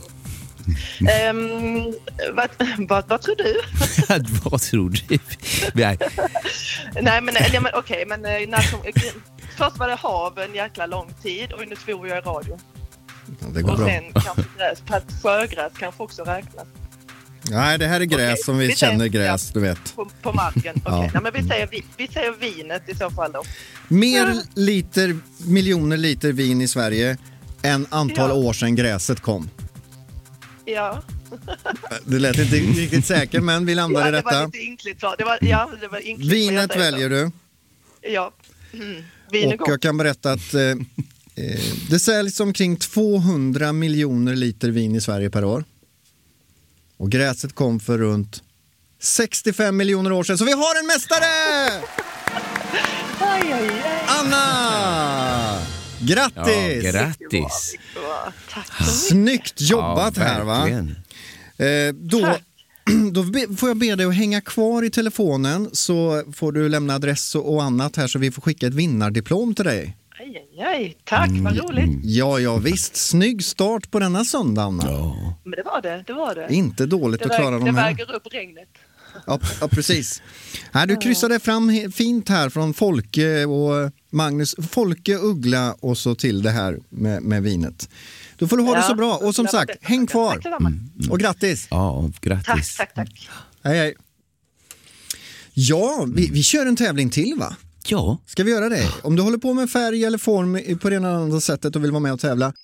L: Vad tror du?
C: Vad tror du?
L: Nej, men okej, men först var det hav en jäkla lång tid och nu svor jag i radio.
B: Ja, det går
L: och
B: bra.
L: sen kanske gräs, sjögräs kanske också räknas.
B: Nej, det här är gräs som vi känner gräs, du vet.
L: På marken, okej.
B: Ja.
L: Nej, men vi säger vinet i så fall då.
B: Mer miljoner liter vin i Sverige än antal år sedan gräset kom.
L: Ja.
B: Du lät inte riktigt säker, men vi landar i detta.
L: Det var lite ynkligt. Det var ynkligt.
B: Vinet väljer du.
L: Ja. Vin är
B: Och
L: gott.
B: jag kan berätta att det säljs omkring 200 miljoner liter vin i Sverige per år. Och gräset kom för runt 65 miljoner år sedan. Så vi har en mästare! Anna! Grattis!
C: Ja, grattis!
L: Tack.
B: Snyggt jobbat här, va? Då får jag be dig att hänga kvar i telefonen, så får du lämna adress och annat här, så vi får skicka ett vinnardiplom till dig.
L: Aj, tack, vad roligt.
B: Ja, visst. Snygg start på denna söndag, Anna.
C: Ja.
L: Men det var det.
B: Inte dåligt att klara de
L: det
B: här.
L: väger upp regnet.
B: Ja, precis. Här, du kryssade fram fint här från Folke och Magnus. Folke, Uggla och så till det här med vinet. Då får du ha det så bra. Och som sagt, häng kvar. Och grattis.
C: Ja, grattis.
L: Tack.
B: Hej. Ja, vi kör en tävling till, va?
C: Ja.
B: Ska vi göra det? Om du håller på med färg eller form på det ena eller andra sättet och vill vara med och tävla.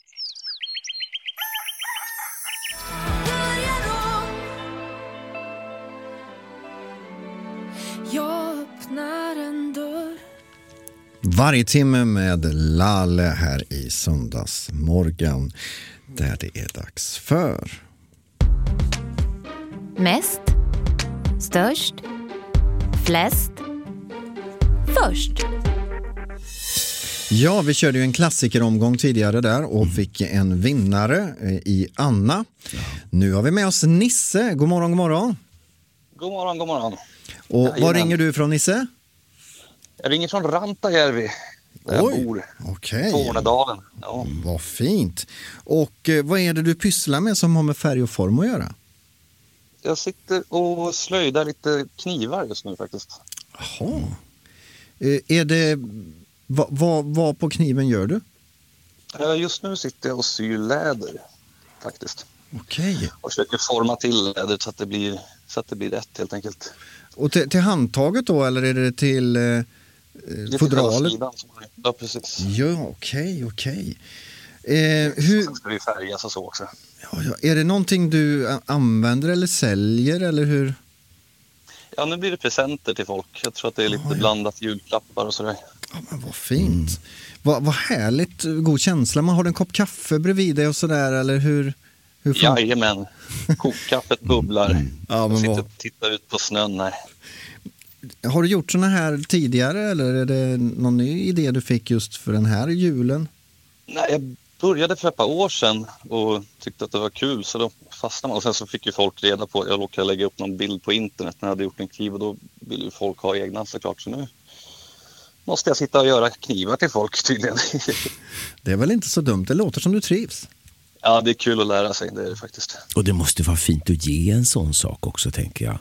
F: Jag öppnar en dörr.
B: Varje timme med Lalle här i Söndagsmorgon, där det är dags för
K: Mest, störst, flest, först.
B: Ja, vi körde ju en klassikeromgång tidigare där och fick en vinnare i Anna. Nu har vi med oss Nisse. God morgon, god morgon.
M: God morgon.
B: Och var ringer du från, Nisse?
M: Jag ringer från Rantajärvi, där jag bor.
B: Okej.
M: Tornedalen. Ja.
B: Vad fint. Och vad är det du pysslar med som har med färg och form att göra?
M: Jag sitter och slöjdar lite knivar just nu faktiskt.
B: Jaha. Är det... Vad på kniven gör du?
M: Just nu sitter jag och syr läder faktiskt.
B: Okej.
M: Och försöker forma till lädret så att det blir rätt helt enkelt.
B: Och till handtaget då, eller är det till fodralet?
M: Ja, precis.
B: Ja, okej. Hur...
M: Sen ska det färgas och så också.
B: Ja, är det någonting du använder eller säljer, eller hur?
M: Ja, nu blir det presenter till folk. Jag tror att det är lite blandat julklappar och sådär.
B: Ja, men vad fint. Vad härligt, god känsla. Man har en kopp kaffe bredvid dig och sådär, eller hur
M: Jajamän. Kokkaffet bubblar.
B: Ja, men
M: sitter och tittar ut på snön. Nej.
B: Har du gjort såna här tidigare eller är det någon ny idé du fick just för den här julen?
M: Nej, jag började för ett par år sedan och tyckte att det var kul så då fastnade man. Och sen så fick ju folk reda på att jag råkade lägga upp någon bild på internet när jag hade gjort en kniv och då ville ju folk ha egna såklart. Så nu måste jag sitta och göra knivar till folk tydligen.
B: Det är väl inte så dumt, det låter som du trivs.
M: Ja, det är kul att lära sig, det är det faktiskt.
C: Och det måste vara fint att ge en sån sak också, tänker jag.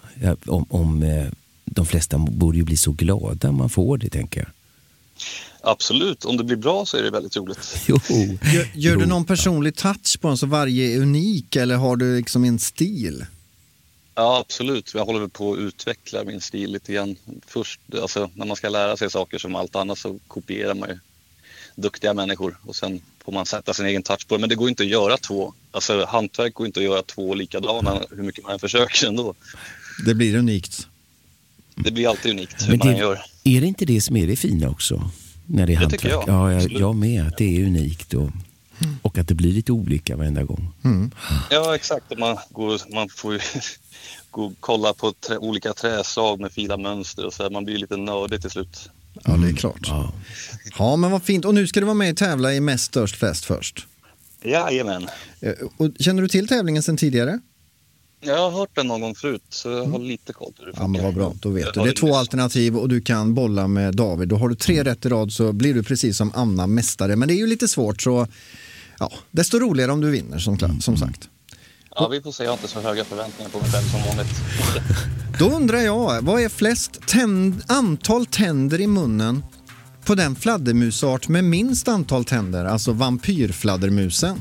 C: De flesta borde ju bli så glada man får det, tänker jag.
M: Absolut, om det blir bra så är det väldigt roligt.
C: Jo.
B: Gör du någon personlig touch på den så varje är unik eller har du liksom en stil?
M: Ja, absolut. Jag håller väl på att utveckla min stil lite grann. Först, alltså, när man ska lära sig saker som allt annat så kopierar man ju duktiga människor och sen får man sätta sin egen touch på det. Men det går inte att göra två. Alltså hantverk går inte att göra två likadana hur mycket man försöker ändå.
B: Det blir unikt.
M: Det blir alltid unikt hur
C: Men
M: man gör.
C: Är det inte det som är det fina också? När det är hantverk?
M: Tycker jag.
C: Ja, jag med. Att det är unikt och att det blir lite olika varenda gång.
B: Mm.
M: Ja, exakt. Man får ju gå och kolla på olika träslag med fina mönster och så här. Man blir lite nördig till slut.
B: Ja, det är klart. Ja, men vad fint. Och nu ska du vara med och tävla i Mest störst flest först.
M: Jajamän.
B: Och känner du till tävlingen sedan tidigare?
M: Jag har hört den någon gång förut så jag har lite koll på det.
B: Ja, men vad bra, då vet du. Det är 2 alternativ och du kan bolla med David. Då har du 3 rätt i rad så blir du precis som Anna mästare. Men det är ju lite svårt så ja, desto roligare om du vinner som sagt.
M: Ja, vi får se. Jag har inte så höga förväntningar på mig själv som vanligt.
B: Då undrar jag, vad är flest antal tänder i munnen på den fladdermusart med minst antal tänder, alltså vampyrfladdermusen?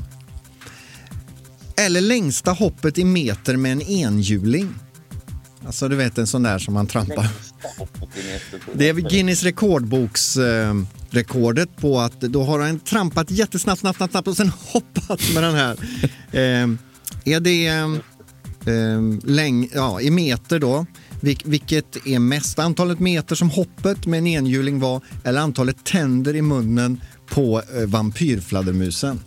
B: Eller längsta hoppet i meter med en enhjuling? Alltså du vet en sån där som man trampar. Det är Guinness rekordboks rekordet på att då har han trampat jättesnabbt och sen hoppat med den här. Är det i meter då? Vilket är mest? Antalet meter som hoppet med en enhjuling var eller antalet tänder i munnen på vampyrfladdermusen?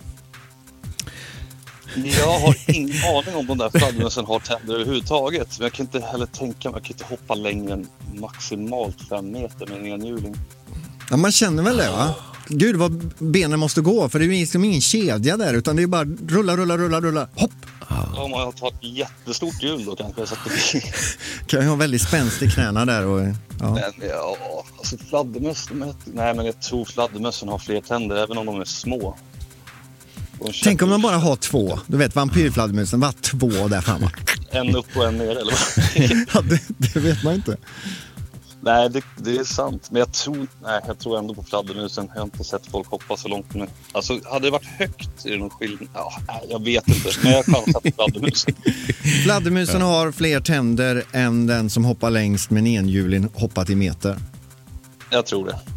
M: Jag har ingen aning om de där fladdermusen har tänder överhuvudtaget. Men jag kan inte heller tänka mig, jag kan inte hoppa längre än maximalt 5 meter med en enhjuling.
B: Ja, man känner väl det, va? Gud vad benen måste gå, för det är ju liksom ingen kedja där utan det är bara rulla, hopp.
M: Ja, man har tagit jättestort hjul då kanske. Så att det
B: kan ju ha väldigt spänst i knäna där. Och, ja.
M: Men alltså men jag tror fladdermössen har fler tänder även om de är små.
B: Tänk om de bara har 2. Du vet, vampyrfladdermusen var 2 där framme.
M: En upp och en ner eller
B: vad? Ja, det vet man inte.
M: Nej, det är sant. Men jag tror ändå på fladdermusen. Jag har inte sett folk hoppa så långt. Men, alltså, hade det varit högt är det någon skillnad? Ja, jag vet inte. Men jag chansar på fladdermusen.
B: Fladdermusen har fler tänder än den som hoppar längst med en enhjuling hoppat i meter.
M: Jag tror det.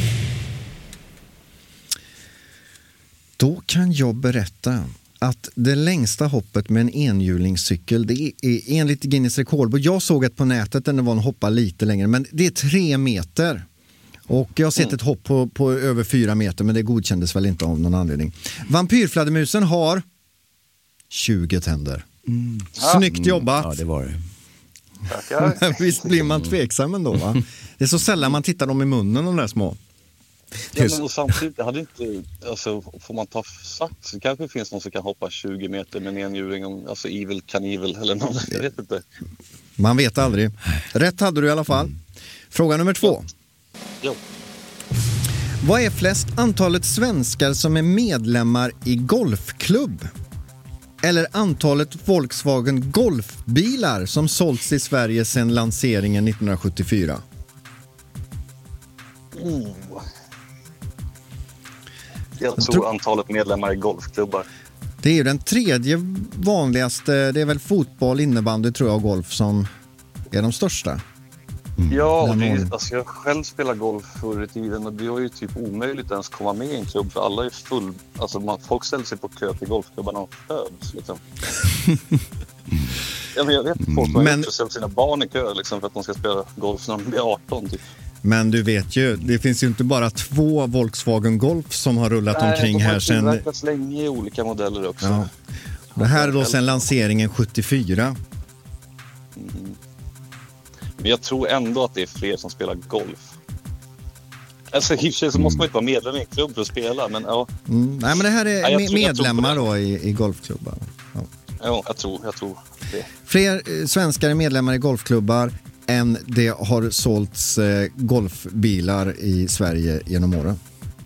B: Då kan jag berätta att det längsta hoppet med en enhjulingscykel, det är enligt Guinness rekordbok. Jag såg att på nätet den var en hoppa lite längre, men det är 3 meter. Och jag har sett ett hopp på över 4 meter, men det godkändes väl inte av någon anledning. Vampyrfladdermusen har 20 tänder. Snyggt jobbat.
C: Ja, det var det.
M: Tackar.
B: Visst blir man tveksam ändå, va? Det är så sällan man tittar dem i munnen, de där små.
M: Ja, men och samtidigt, hade inte, alltså, får man ta sagt så kanske det finns någon som kan hoppa 20 meter med en enhjuling, alltså Evil Knievel eller någon, jag vet inte.
B: Man vet aldrig. Rätt hade du i alla fall. Fråga nummer 2.
M: Jo.
B: Vad är flest antalet svenskar som är medlemmar i golfklubb? Eller antalet Volkswagen golfbilar som sålts i Sverige sedan lanseringen 1974?
M: Jag tror antalet medlemmar i golfklubbar.
B: Det är ju den 3:e vanligaste. Det är väl fotboll, innebandy tror jag och golf som är de största.
M: Ja, och alltså jag själv spelar golf förr i tiden och det var ju typ omöjligt att ens komma med i en klubb för alla är full. Alltså folk ställer sig på kö till golfklubbarna och föds liksom. Jag vet folk som ställer sina barn i kö liksom, för att de ska spela golf när de blir 18 typ.
B: Men du vet ju, det finns ju inte bara 2 Volkswagen Golf som har rullat omkring här sen.
M: Nej, de har tillverkats länge i olika modeller också. Ja.
B: Det här är då sedan lanseringen 74.
M: Men jag tror ändå att det är fler som spelar golf. Alltså i och för sig så måste man inte vara medlem i en klubb för att spela, men ja.
B: Nej, men det här är
M: jag
B: medlemmar då i golfklubbar. Ja.
M: Ja, jag tror det.
B: Fler svenskar är medlemmar i golfklubbar än det har sålts golfbilar i Sverige genom åren.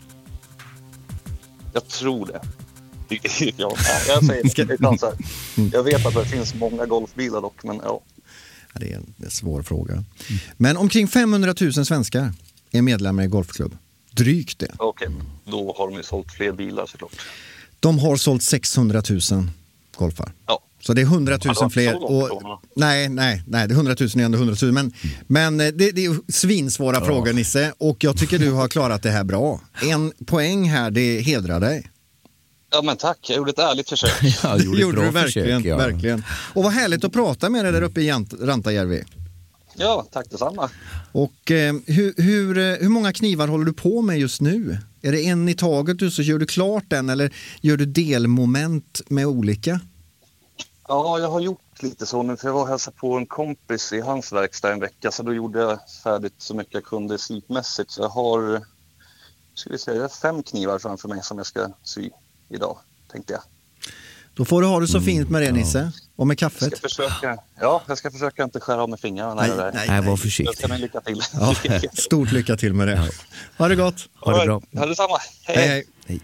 M: Jag tror det. Ja, jag säger det. Jag vet att det finns många golfbilar dock, men ja.
B: Det är en svår fråga. Men omkring 500 000 svenskar är medlemmar i golfklubb. Drygt det.
M: Okej, då har de ju sålt fler bilar såklart.
B: De har sålt 600 000 golfar.
M: Ja.
B: Så det är 100 000 fler. Nej, det är 100 000 är ändå 100 000. Men det är svinsvåra frågor, Nisse. Och jag tycker du har klarat det här bra. En poäng här, det hedrar dig.
M: Ja, men tack. Jag gjorde ett ärligt försök.
B: Ja, gjorde du verkligen, verkligen. Och vad härligt att prata med dig där uppe i Rantajärvi.
M: Ja, tack detsamma.
B: Och hur många knivar håller du på med just nu? Är det en i taget du så gör du klart den eller gör du delmoment med olika?
M: Ja, jag har gjort lite så nu, för jag var och hälsade på en kompis i hans verkstad en vecka, så då gjorde jag färdigt så mycket jag kunde slipmässigt. Så jag har, ska vi säga, 5 knivar framför mig som jag ska sy idag, tänkte jag.
B: Då får du ha det så fint med det, Nisse. Och med kaffet.
M: Jag ska försöka inte skära av med fingrarna.
C: Nej, var försiktig.
M: Jag ska med lycka till.
B: Ja, stort lycka till med det. Ha det gott.
C: Ha det bra.
M: Ha det samma.
B: Hej.
C: Hej.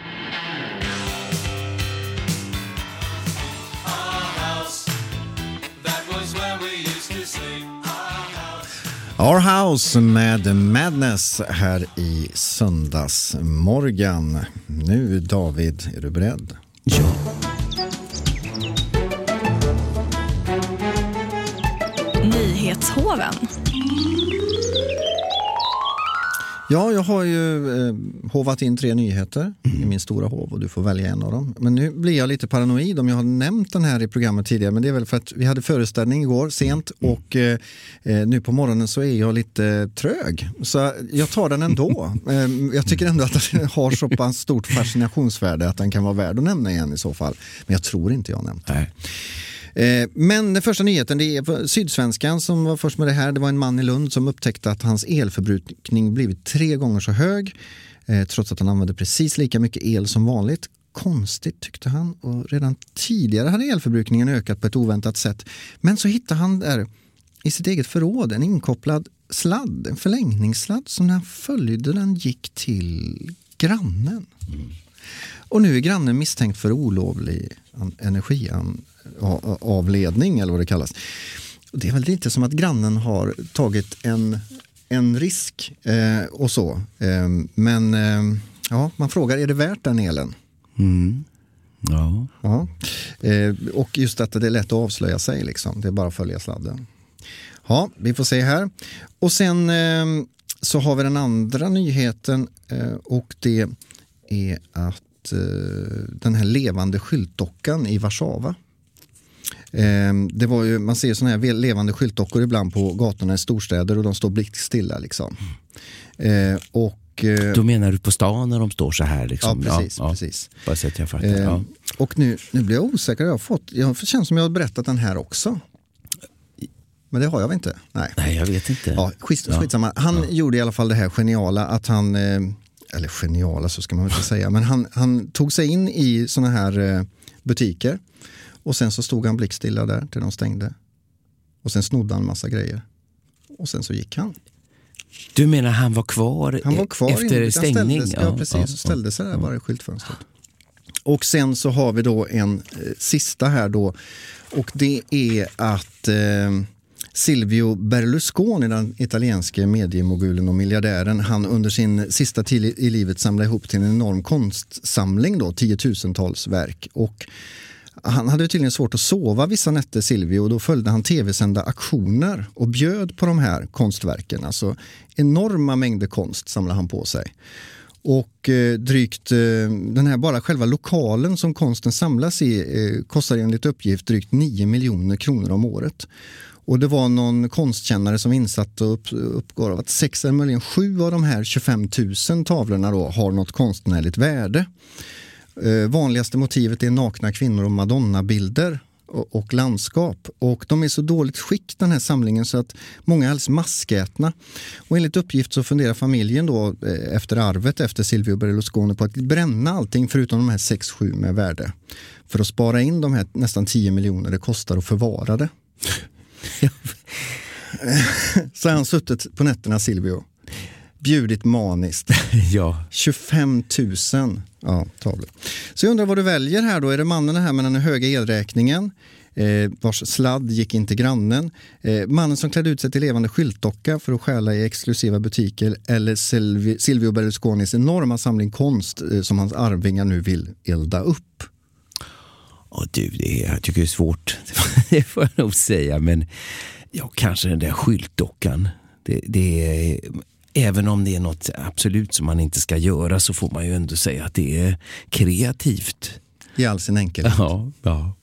B: Our House med Madness här i söndagsmorgon. Nu, David, är du beredd?
C: Ja.
H: Nyhetshoven.
B: Ja, jag har ju hovat in 3 nyheter i min stora hov och du får välja en av dem. Men nu blir jag lite paranoid om jag har nämnt den här i programmet tidigare, men det är väl för att vi hade föreställning igår sent och nu på morgonen så är jag lite trög. Så jag tar den ändå. Jag tycker ändå att den har så pass stort fascinationsvärde att den kan vara värd att nämna igen i så fall. Men jag tror inte jag har nämnt det. Men den första nyheten, det är Sydsvenskan som var först med det här. Det var en man i Lund som upptäckte att hans elförbrukning blivit 3 gånger så hög trots att han använde precis lika mycket el som vanligt. Konstigt, tyckte han, och redan tidigare hade elförbrukningen ökat på ett oväntat sätt. Men så hittade han där i sitt eget förråd en inkopplad sladd, en förlängningssladd som när han följde den gick till grannen. Och nu är grannen misstänkt för olovlig energiavledning eller vad det kallas. Och det är väl lite som att grannen har tagit en risk och så. Men ja, man frågar, är det värt den elen?
C: Ja.
B: Och just att det är lätt att avslöja sig liksom. Det är bara att följa sladden. Ja, vi får se här. Och sen så har vi den andra nyheten och det är att den här levande skyltdockan i Warszawa. Det var ju, man ser såna här levande skyltdockor ibland på gatorna i storstäder och de står blickstilla liksom.
C: Då menar du på stan när de står så här liksom?
B: Ja, precis.
C: Bara så att jag fattar.
B: Och nu blir jag osäker. Jag känns som jag har berättat den här också. Men det har jag väl inte?
C: Nej, jag vet inte.
B: Ja, skitsamma. Han gjorde i alla fall det här geniala att han... eller geniala så ska man inte säga, men han tog sig in i såna här butiker och sen så stod han blickstilla där till de stängde och sen snodde han en massa grejer och sen så gick han.
C: Du menar han var kvar efter stängning?
B: Ställde sig där bara i skyltfönstret. Och sen så har vi då en sista här då och det är att Silvio Berlusconi, den italienske mediemogulen och miljardären, han under sin sista tid i livet samlade ihop till en enorm konstsamling då, 10-tusentals verk. Och han hade tydligen svårt att sova vissa nätter, Silvio, och då följde han tv-sända aktioner och bjöd på de här konstverken. Alltså enorma mängder konst samlade han på sig. Och drygt, den här bara själva lokalen som konsten samlas i kostar enligt uppgift drygt 9 miljoner kronor om året. Och det var någon konstkännare som insatt och uppgår av att 6 eller möjligen 7 av de här 25 000 tavlorna då har något konstnärligt värde. Vanligaste motivet är nakna kvinnor och Madonna-bilder och landskap. Och de är så dåligt skick, den här samlingen, så att många är alldeles maskätna. Och enligt uppgift så funderar familjen då efter arvet efter Silvio Berlusconi på att bränna allting förutom de här 6-7 med värde. För att spara in de här nästan 10 miljoner det kostar att förvara det. Så har han suttit på nätterna, Silvio. Bjudit maniskt.
C: Ja.
B: 25 000 tavlor. Så jag undrar vad du väljer här då. Är det mannen här med den höga elräkningen? Vars sladd gick in till grannen. Mannen som klädde ut sig till levande skyltdocka för att stjäla i exklusiva butiker. Eller Silvio Berlusconis enorma samling konst som hans arvingar nu vill elda upp.
C: Jag tycker det är svårt. Det får jag nog säga. Men kanske den där skyltdockan. Det är... Även om det är något absolut som man inte ska göra så får man ju ändå säga att det är kreativt.
B: I all sin enkelhet.
C: Ja.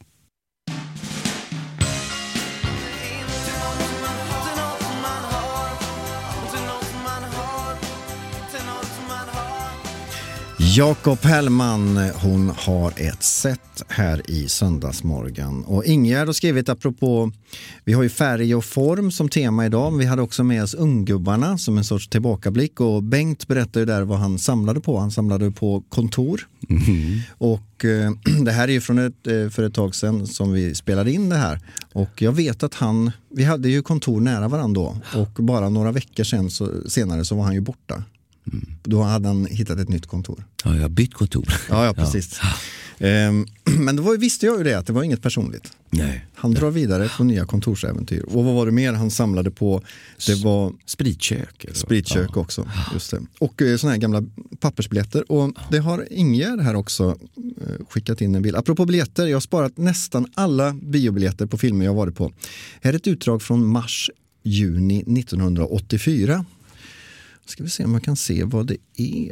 B: Jakob Hellman, hon har ett sätt här i Söndagsmorgon. Och Ingegärd har skrivit apropå, vi har ju färg och form som tema idag, men vi hade också med oss Unggubbarna som en sorts tillbakablick. Och Bengt berättade ju där vad han samlade på. Han samlade på kontor. Mm-hmm. Och det här är ju från för ett tag sedan som vi spelade in det här. Och jag vet att vi hade ju kontor nära varandra då. Och bara några veckor senare så var han ju borta. Mm. Då hade han hittat ett nytt kontor.
C: Ja, jag har bytt kontor.
B: Ja, precis. Men då visste jag ju det att det var inget personligt.
C: Nej.
B: Han drar vidare på nya kontorsäventyr. Och vad var det mer han samlade på? Det var
C: spritkök.
B: Spritkök också, just det. Och såna här gamla pappersbiljetter. Och det har Ingegärd här också skickat in en bild. Apropå biljetter, jag har sparat nästan alla biobiljetter på filmer jag varit på. Här är ett utdrag från mars-juni 1984. Ska vi se om man kan se vad det är.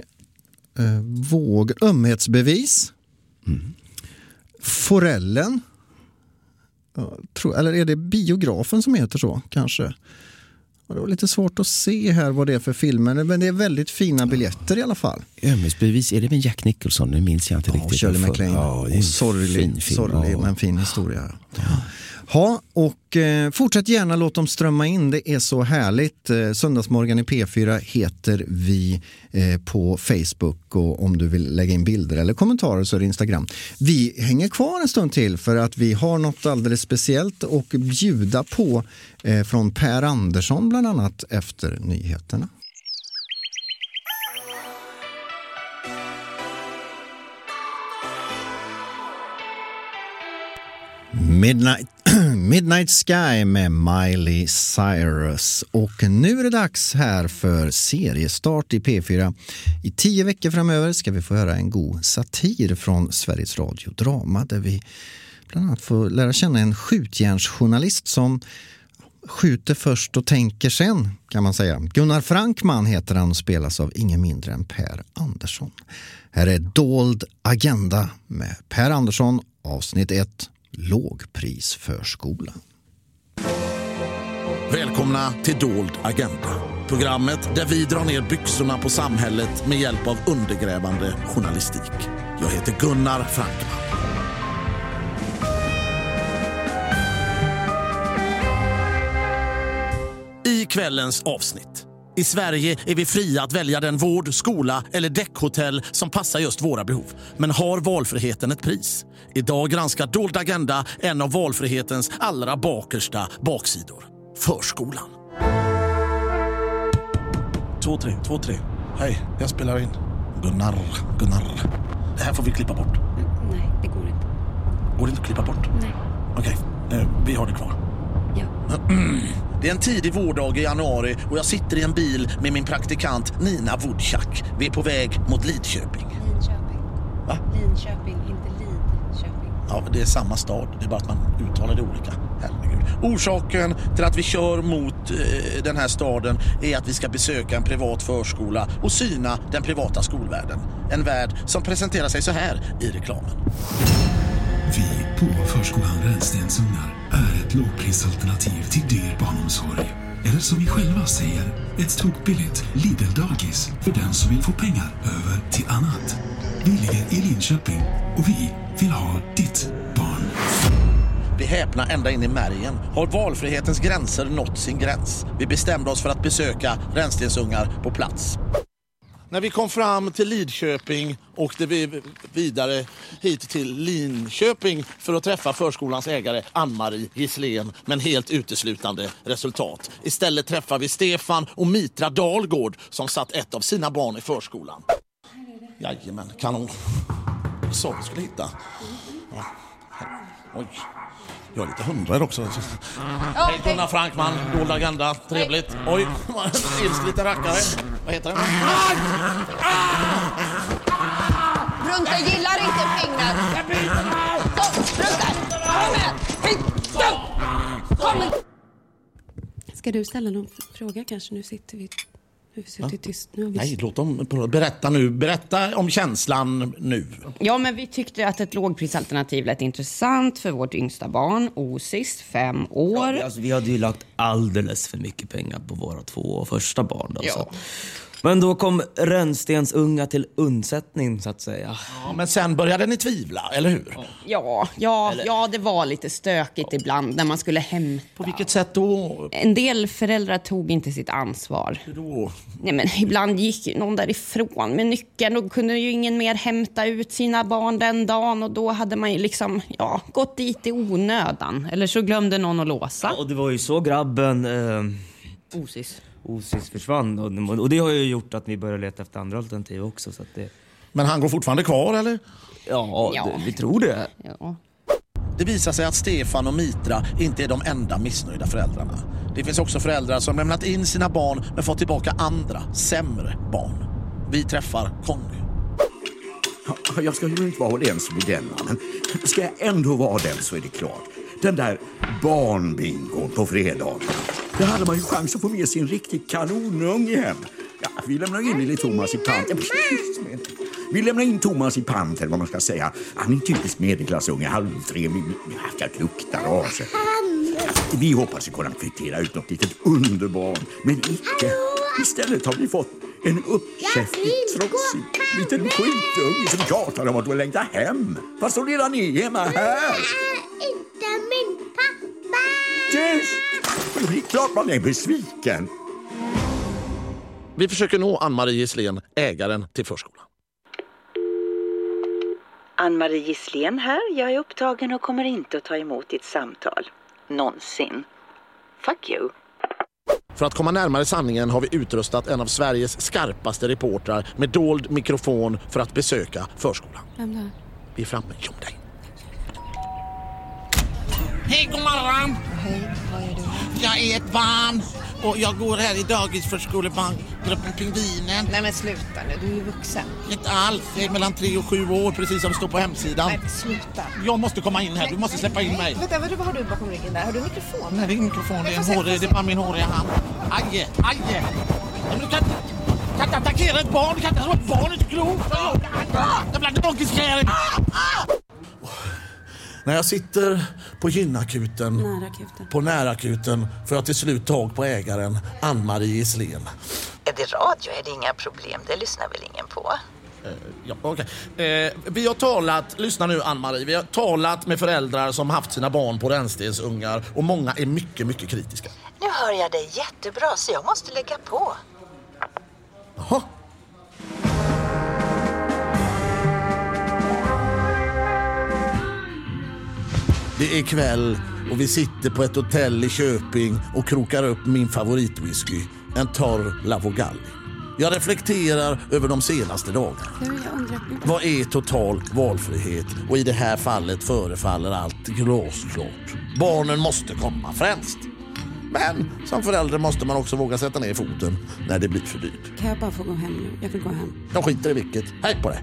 B: Ömhetsbevis. Mm. Forellen. Eller är det biografen som heter så kanske? Och det var lite svårt att se här vad det är för filmer. Men det är väldigt fina biljetter i alla fall.
C: Ömhetsbevis, är det med Jack Nicholson? Det minns jag inte riktigt.
B: Shirley MacLaine. Sorglig men fin historia. Ja, och fortsätt gärna, låt dem strömma in. Det är så härligt. Söndagsmorgon i P4 heter vi på Facebook, och om du vill lägga in bilder eller kommentarer så är det Instagram. Vi hänger kvar en stund till för att vi har något alldeles speciellt och bjuda på från Per Andersson bland annat efter nyheterna. Midnight Sky med Miley Cyrus. Och nu är det dags här för seriestart i P4. I 10 veckor framöver ska vi få höra en god satir från Sveriges Radio Drama, där vi bland annat får lära känna en skjutjärnsjournalist som skjuter först och tänker sen, kan man säga. Gunnar Frankman heter han och spelas av ingen mindre än Per Andersson. Här är Dold Agenda med Per Andersson, avsnitt 1. Lågprisförskola.
N: Välkomna till Dold Agenda. Programmet där vi drar ner byxorna på samhället med hjälp av undergrävande journalistik. Jag heter Gunnar Frankman. I kvällens avsnitt. I Sverige är vi fria att välja den vård, skola eller däckhotell som passar just våra behov. Men har valfriheten ett pris? Idag granskar Dold Agenda en av valfrihetens allra bakersta baksidor. Förskolan. 2-3. Hej, jag spelar in. Gunnar. Det här får vi klippa bort.
O: Nej, det går inte.
N: Går det inte att klippa bort?
O: Nej.
N: Okej, vi har det kvar.
O: Ja.
N: Det är en tidig vårdag i januari och jag sitter i en bil med min praktikant Nina Woodchuck. Vi är på väg mot Lidköping.
O: Linköping.
N: Va?
O: Linköping, inte Lidköping.
N: Ja, det är samma stad. Det är bara att man uttalar det olika. Herregud. Orsaken till att vi kör mot den här staden är att vi ska besöka en privat förskola och syna den privata skolvärlden. En värld som presenterar sig så här i reklamen.
P: Vi på förskolan Rännstensungar är ett lågprisalternativ till dyr barnomsorg. Eller som vi själva säger, ett tokbilligt Lidl-dagis för den som vill få pengar över till annat. Vi ligger i Linköping och vi vill ha ditt barn.
N: Vi häpnar ända in i märgen. Har valfrihetens gränser nått sin gräns? Vi bestämde oss för att besöka Rännstensungar på plats. När vi kom fram till Lidköping åkte vi vidare hit till Linköping för att träffa förskolans ägare Ann-Marie Gisslén, men helt uteslutande resultat. Istället träffar vi Stefan och Mitra Dahlgård som satt ett av sina barn i förskolan. Jajamän, kanon. Vi sa vi skulle hitta. Ja. Oj. Jag är lite hundra också. Hej Gunnar Frankman, Dold Agenda, trevligt. Oj, ilsk lite rackare. Vad heter den?
Q: Brunta gillar inte pengar. Brunta, kom med. Kom med.
O: Ska du ställa någon fråga kanske? Nu sitter vi tyst.
N: Nej, låt dem berätta nu. Berätta om känslan nu.
R: Ja, men vi tyckte att ett lågprisalternativ lät intressant för vårt yngsta barn, Osis, 5 år.
S: Ja, alltså, vi hade ju lagt alldeles för mycket pengar på våra 2 första barn. Då,
R: ja.
S: så. Men då kom Rännstensunga till undsättning så att säga.
N: Ja, men sen började ni tvivla, eller hur?
R: Ja, det var lite stökigt ibland när man skulle hämta.
N: På vilket sätt då?
R: En del föräldrar tog inte sitt ansvar.
N: Hur då?
R: Nej, men ibland gick någon därifrån med nyckeln och kunde ju ingen mer hämta ut sina barn den dagen. Och då hade man ju liksom, gått dit i onödan. Eller så glömde någon att låsa.
S: Ja, och det var ju så grabben... Osis försvann och det har ju gjort att vi börjar leta efter andra alternativ också. Så att det...
N: Men han går fortfarande kvar, eller?
S: Ja. Vi tror det.
R: Ja.
N: Det visar sig att Stefan och Mitra inte är de enda missnöjda föräldrarna. Det finns också föräldrar som lämnat in sina barn men fått tillbaka andra, sämre barn. Vi träffar Conny.
T: Jag ska ju inte vara den som är den, men ska jag ändå vara den så är det klart. Den där barnbingon på fredagen. Där hade man ju chans att få med sin riktigt kanonunge hem. Ja, vi lämnar in lille Thomas i pant. Vi lämnar in Thomas i pant, eller vad man ska säga. Han är en typisk medelklassunge, halvtre, att lukta rase. Vi hoppas att kunna kvittera ut något litet underbarn, men icke. Istället har vi fått en uppkäftig, trotsig liten skitunge som tjatar om att du längtar hem. Fast så redan är hemma här.
F: Inte min pappa!
T: Tyst! Det är klart man är besviken.
N: Vi försöker nå Ann-Marie Gisslén, ägaren till förskolan.
U: Ann-Marie Gisslén här. Jag är upptagen och kommer inte att ta emot ditt samtal. Någonsin. Fuck you.
N: För att komma närmare sanningen har vi utrustat en av Sveriges skarpaste reportrar med dold mikrofon för att besöka förskolan.
O: Vem där?
N: Vi är framme, göm dig. Hej, god morgon!
O: Hej, vad är du?
N: Jag är ett barn och jag går här i dagisförskolebarngruppen Pingvinen.
O: Nej men sluta nu, du är ju vuxen.
N: Inte alls, jag är mellan 3 och 7 år, precis som det står på hemsidan.
O: Nej, sluta.
N: Jag måste komma in här, du måste släppa in mig.
O: Vänta, vad har du bakom ryggen där? Har du mikrofon?
N: Nej, det är ingen mikrofon, det är bara min håriga hand. Aj! Men du kan inte attackera ett barn, du kan inte slå ett barn, inte grovt. Det blir dagiskärring. När jag sitter på gynakuten, på närakuten, får jag till slut tag på ägaren Ann-Marie Gisslén.
U: Är det radio är det inga problem, det lyssnar väl ingen på?
N: Ja, okej. Vi har talat, lyssna nu Ann-Marie, vi har talat med föräldrar som haft sina barn på Rännstensungar och många är mycket, mycket kritiska.
U: Nu hör jag dig jättebra så jag måste lägga på.
N: Jaha. Det är kväll och vi sitter på ett hotell i Köping och krokar upp min favoritwhisky, en torr Lavogalli. Jag reflekterar över de senaste dagarna. Vad är total valfrihet? Och i det här fallet förefaller allt glasklart. Barnen måste komma främst. Men som förälder måste man också våga sätta ner foten när det blir för dyrt.
O: Kan jag bara få gå hem nu? Jag vill gå hem.
N: Jag skiter i vilket. Hej på det!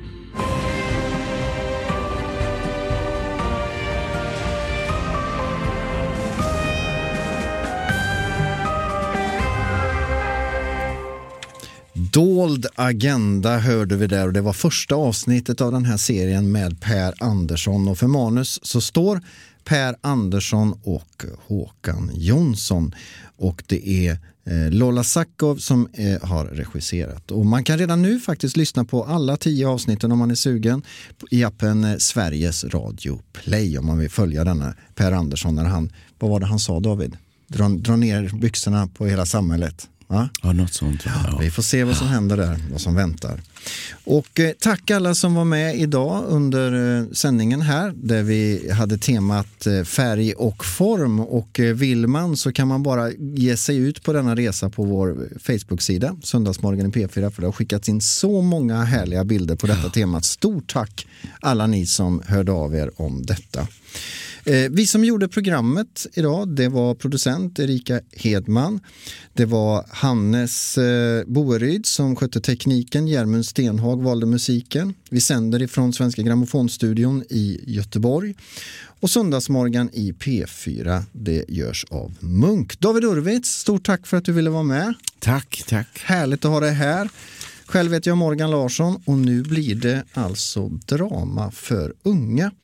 B: Dold agenda hörde vi där och det var första avsnittet av den här serien med Per Andersson och för manus så står Per Andersson och Håkan Jonsson och det är Lola Sakov som har regisserat och man kan redan nu faktiskt lyssna på alla 10 avsnitten om man är sugen i appen Sveriges Radio Play om man vill följa denna Per Andersson när han, vad var det han sa David? Dra ner byxorna på hela samhället.
C: Ja, något sånt.
B: Ja, vi får se vad som händer där, vad som väntar. Och tack alla som var med idag under sändningen här där vi hade temat färg och form och vill man så kan man bara ge sig ut på denna resa på vår Facebook-sida Söndagsmorgon i P4 för det har skickats in så många härliga bilder på detta temat. Stort tack alla ni som hörde av er om detta. Vi som gjorde programmet idag, det var producent Erika Hedman, det var Hannes Boeryd som skötte tekniken, Järmund Stenhag valde musiken. Vi sänder ifrån Svenska Grammofonstudion i Göteborg och Söndagsmorgon i P4, det görs av Munk. David Urwitz, stort tack för att du ville vara med.
C: Tack.
B: Härligt att ha dig här. Själv heter jag Morgan Larsson och nu blir det alltså drama för unga.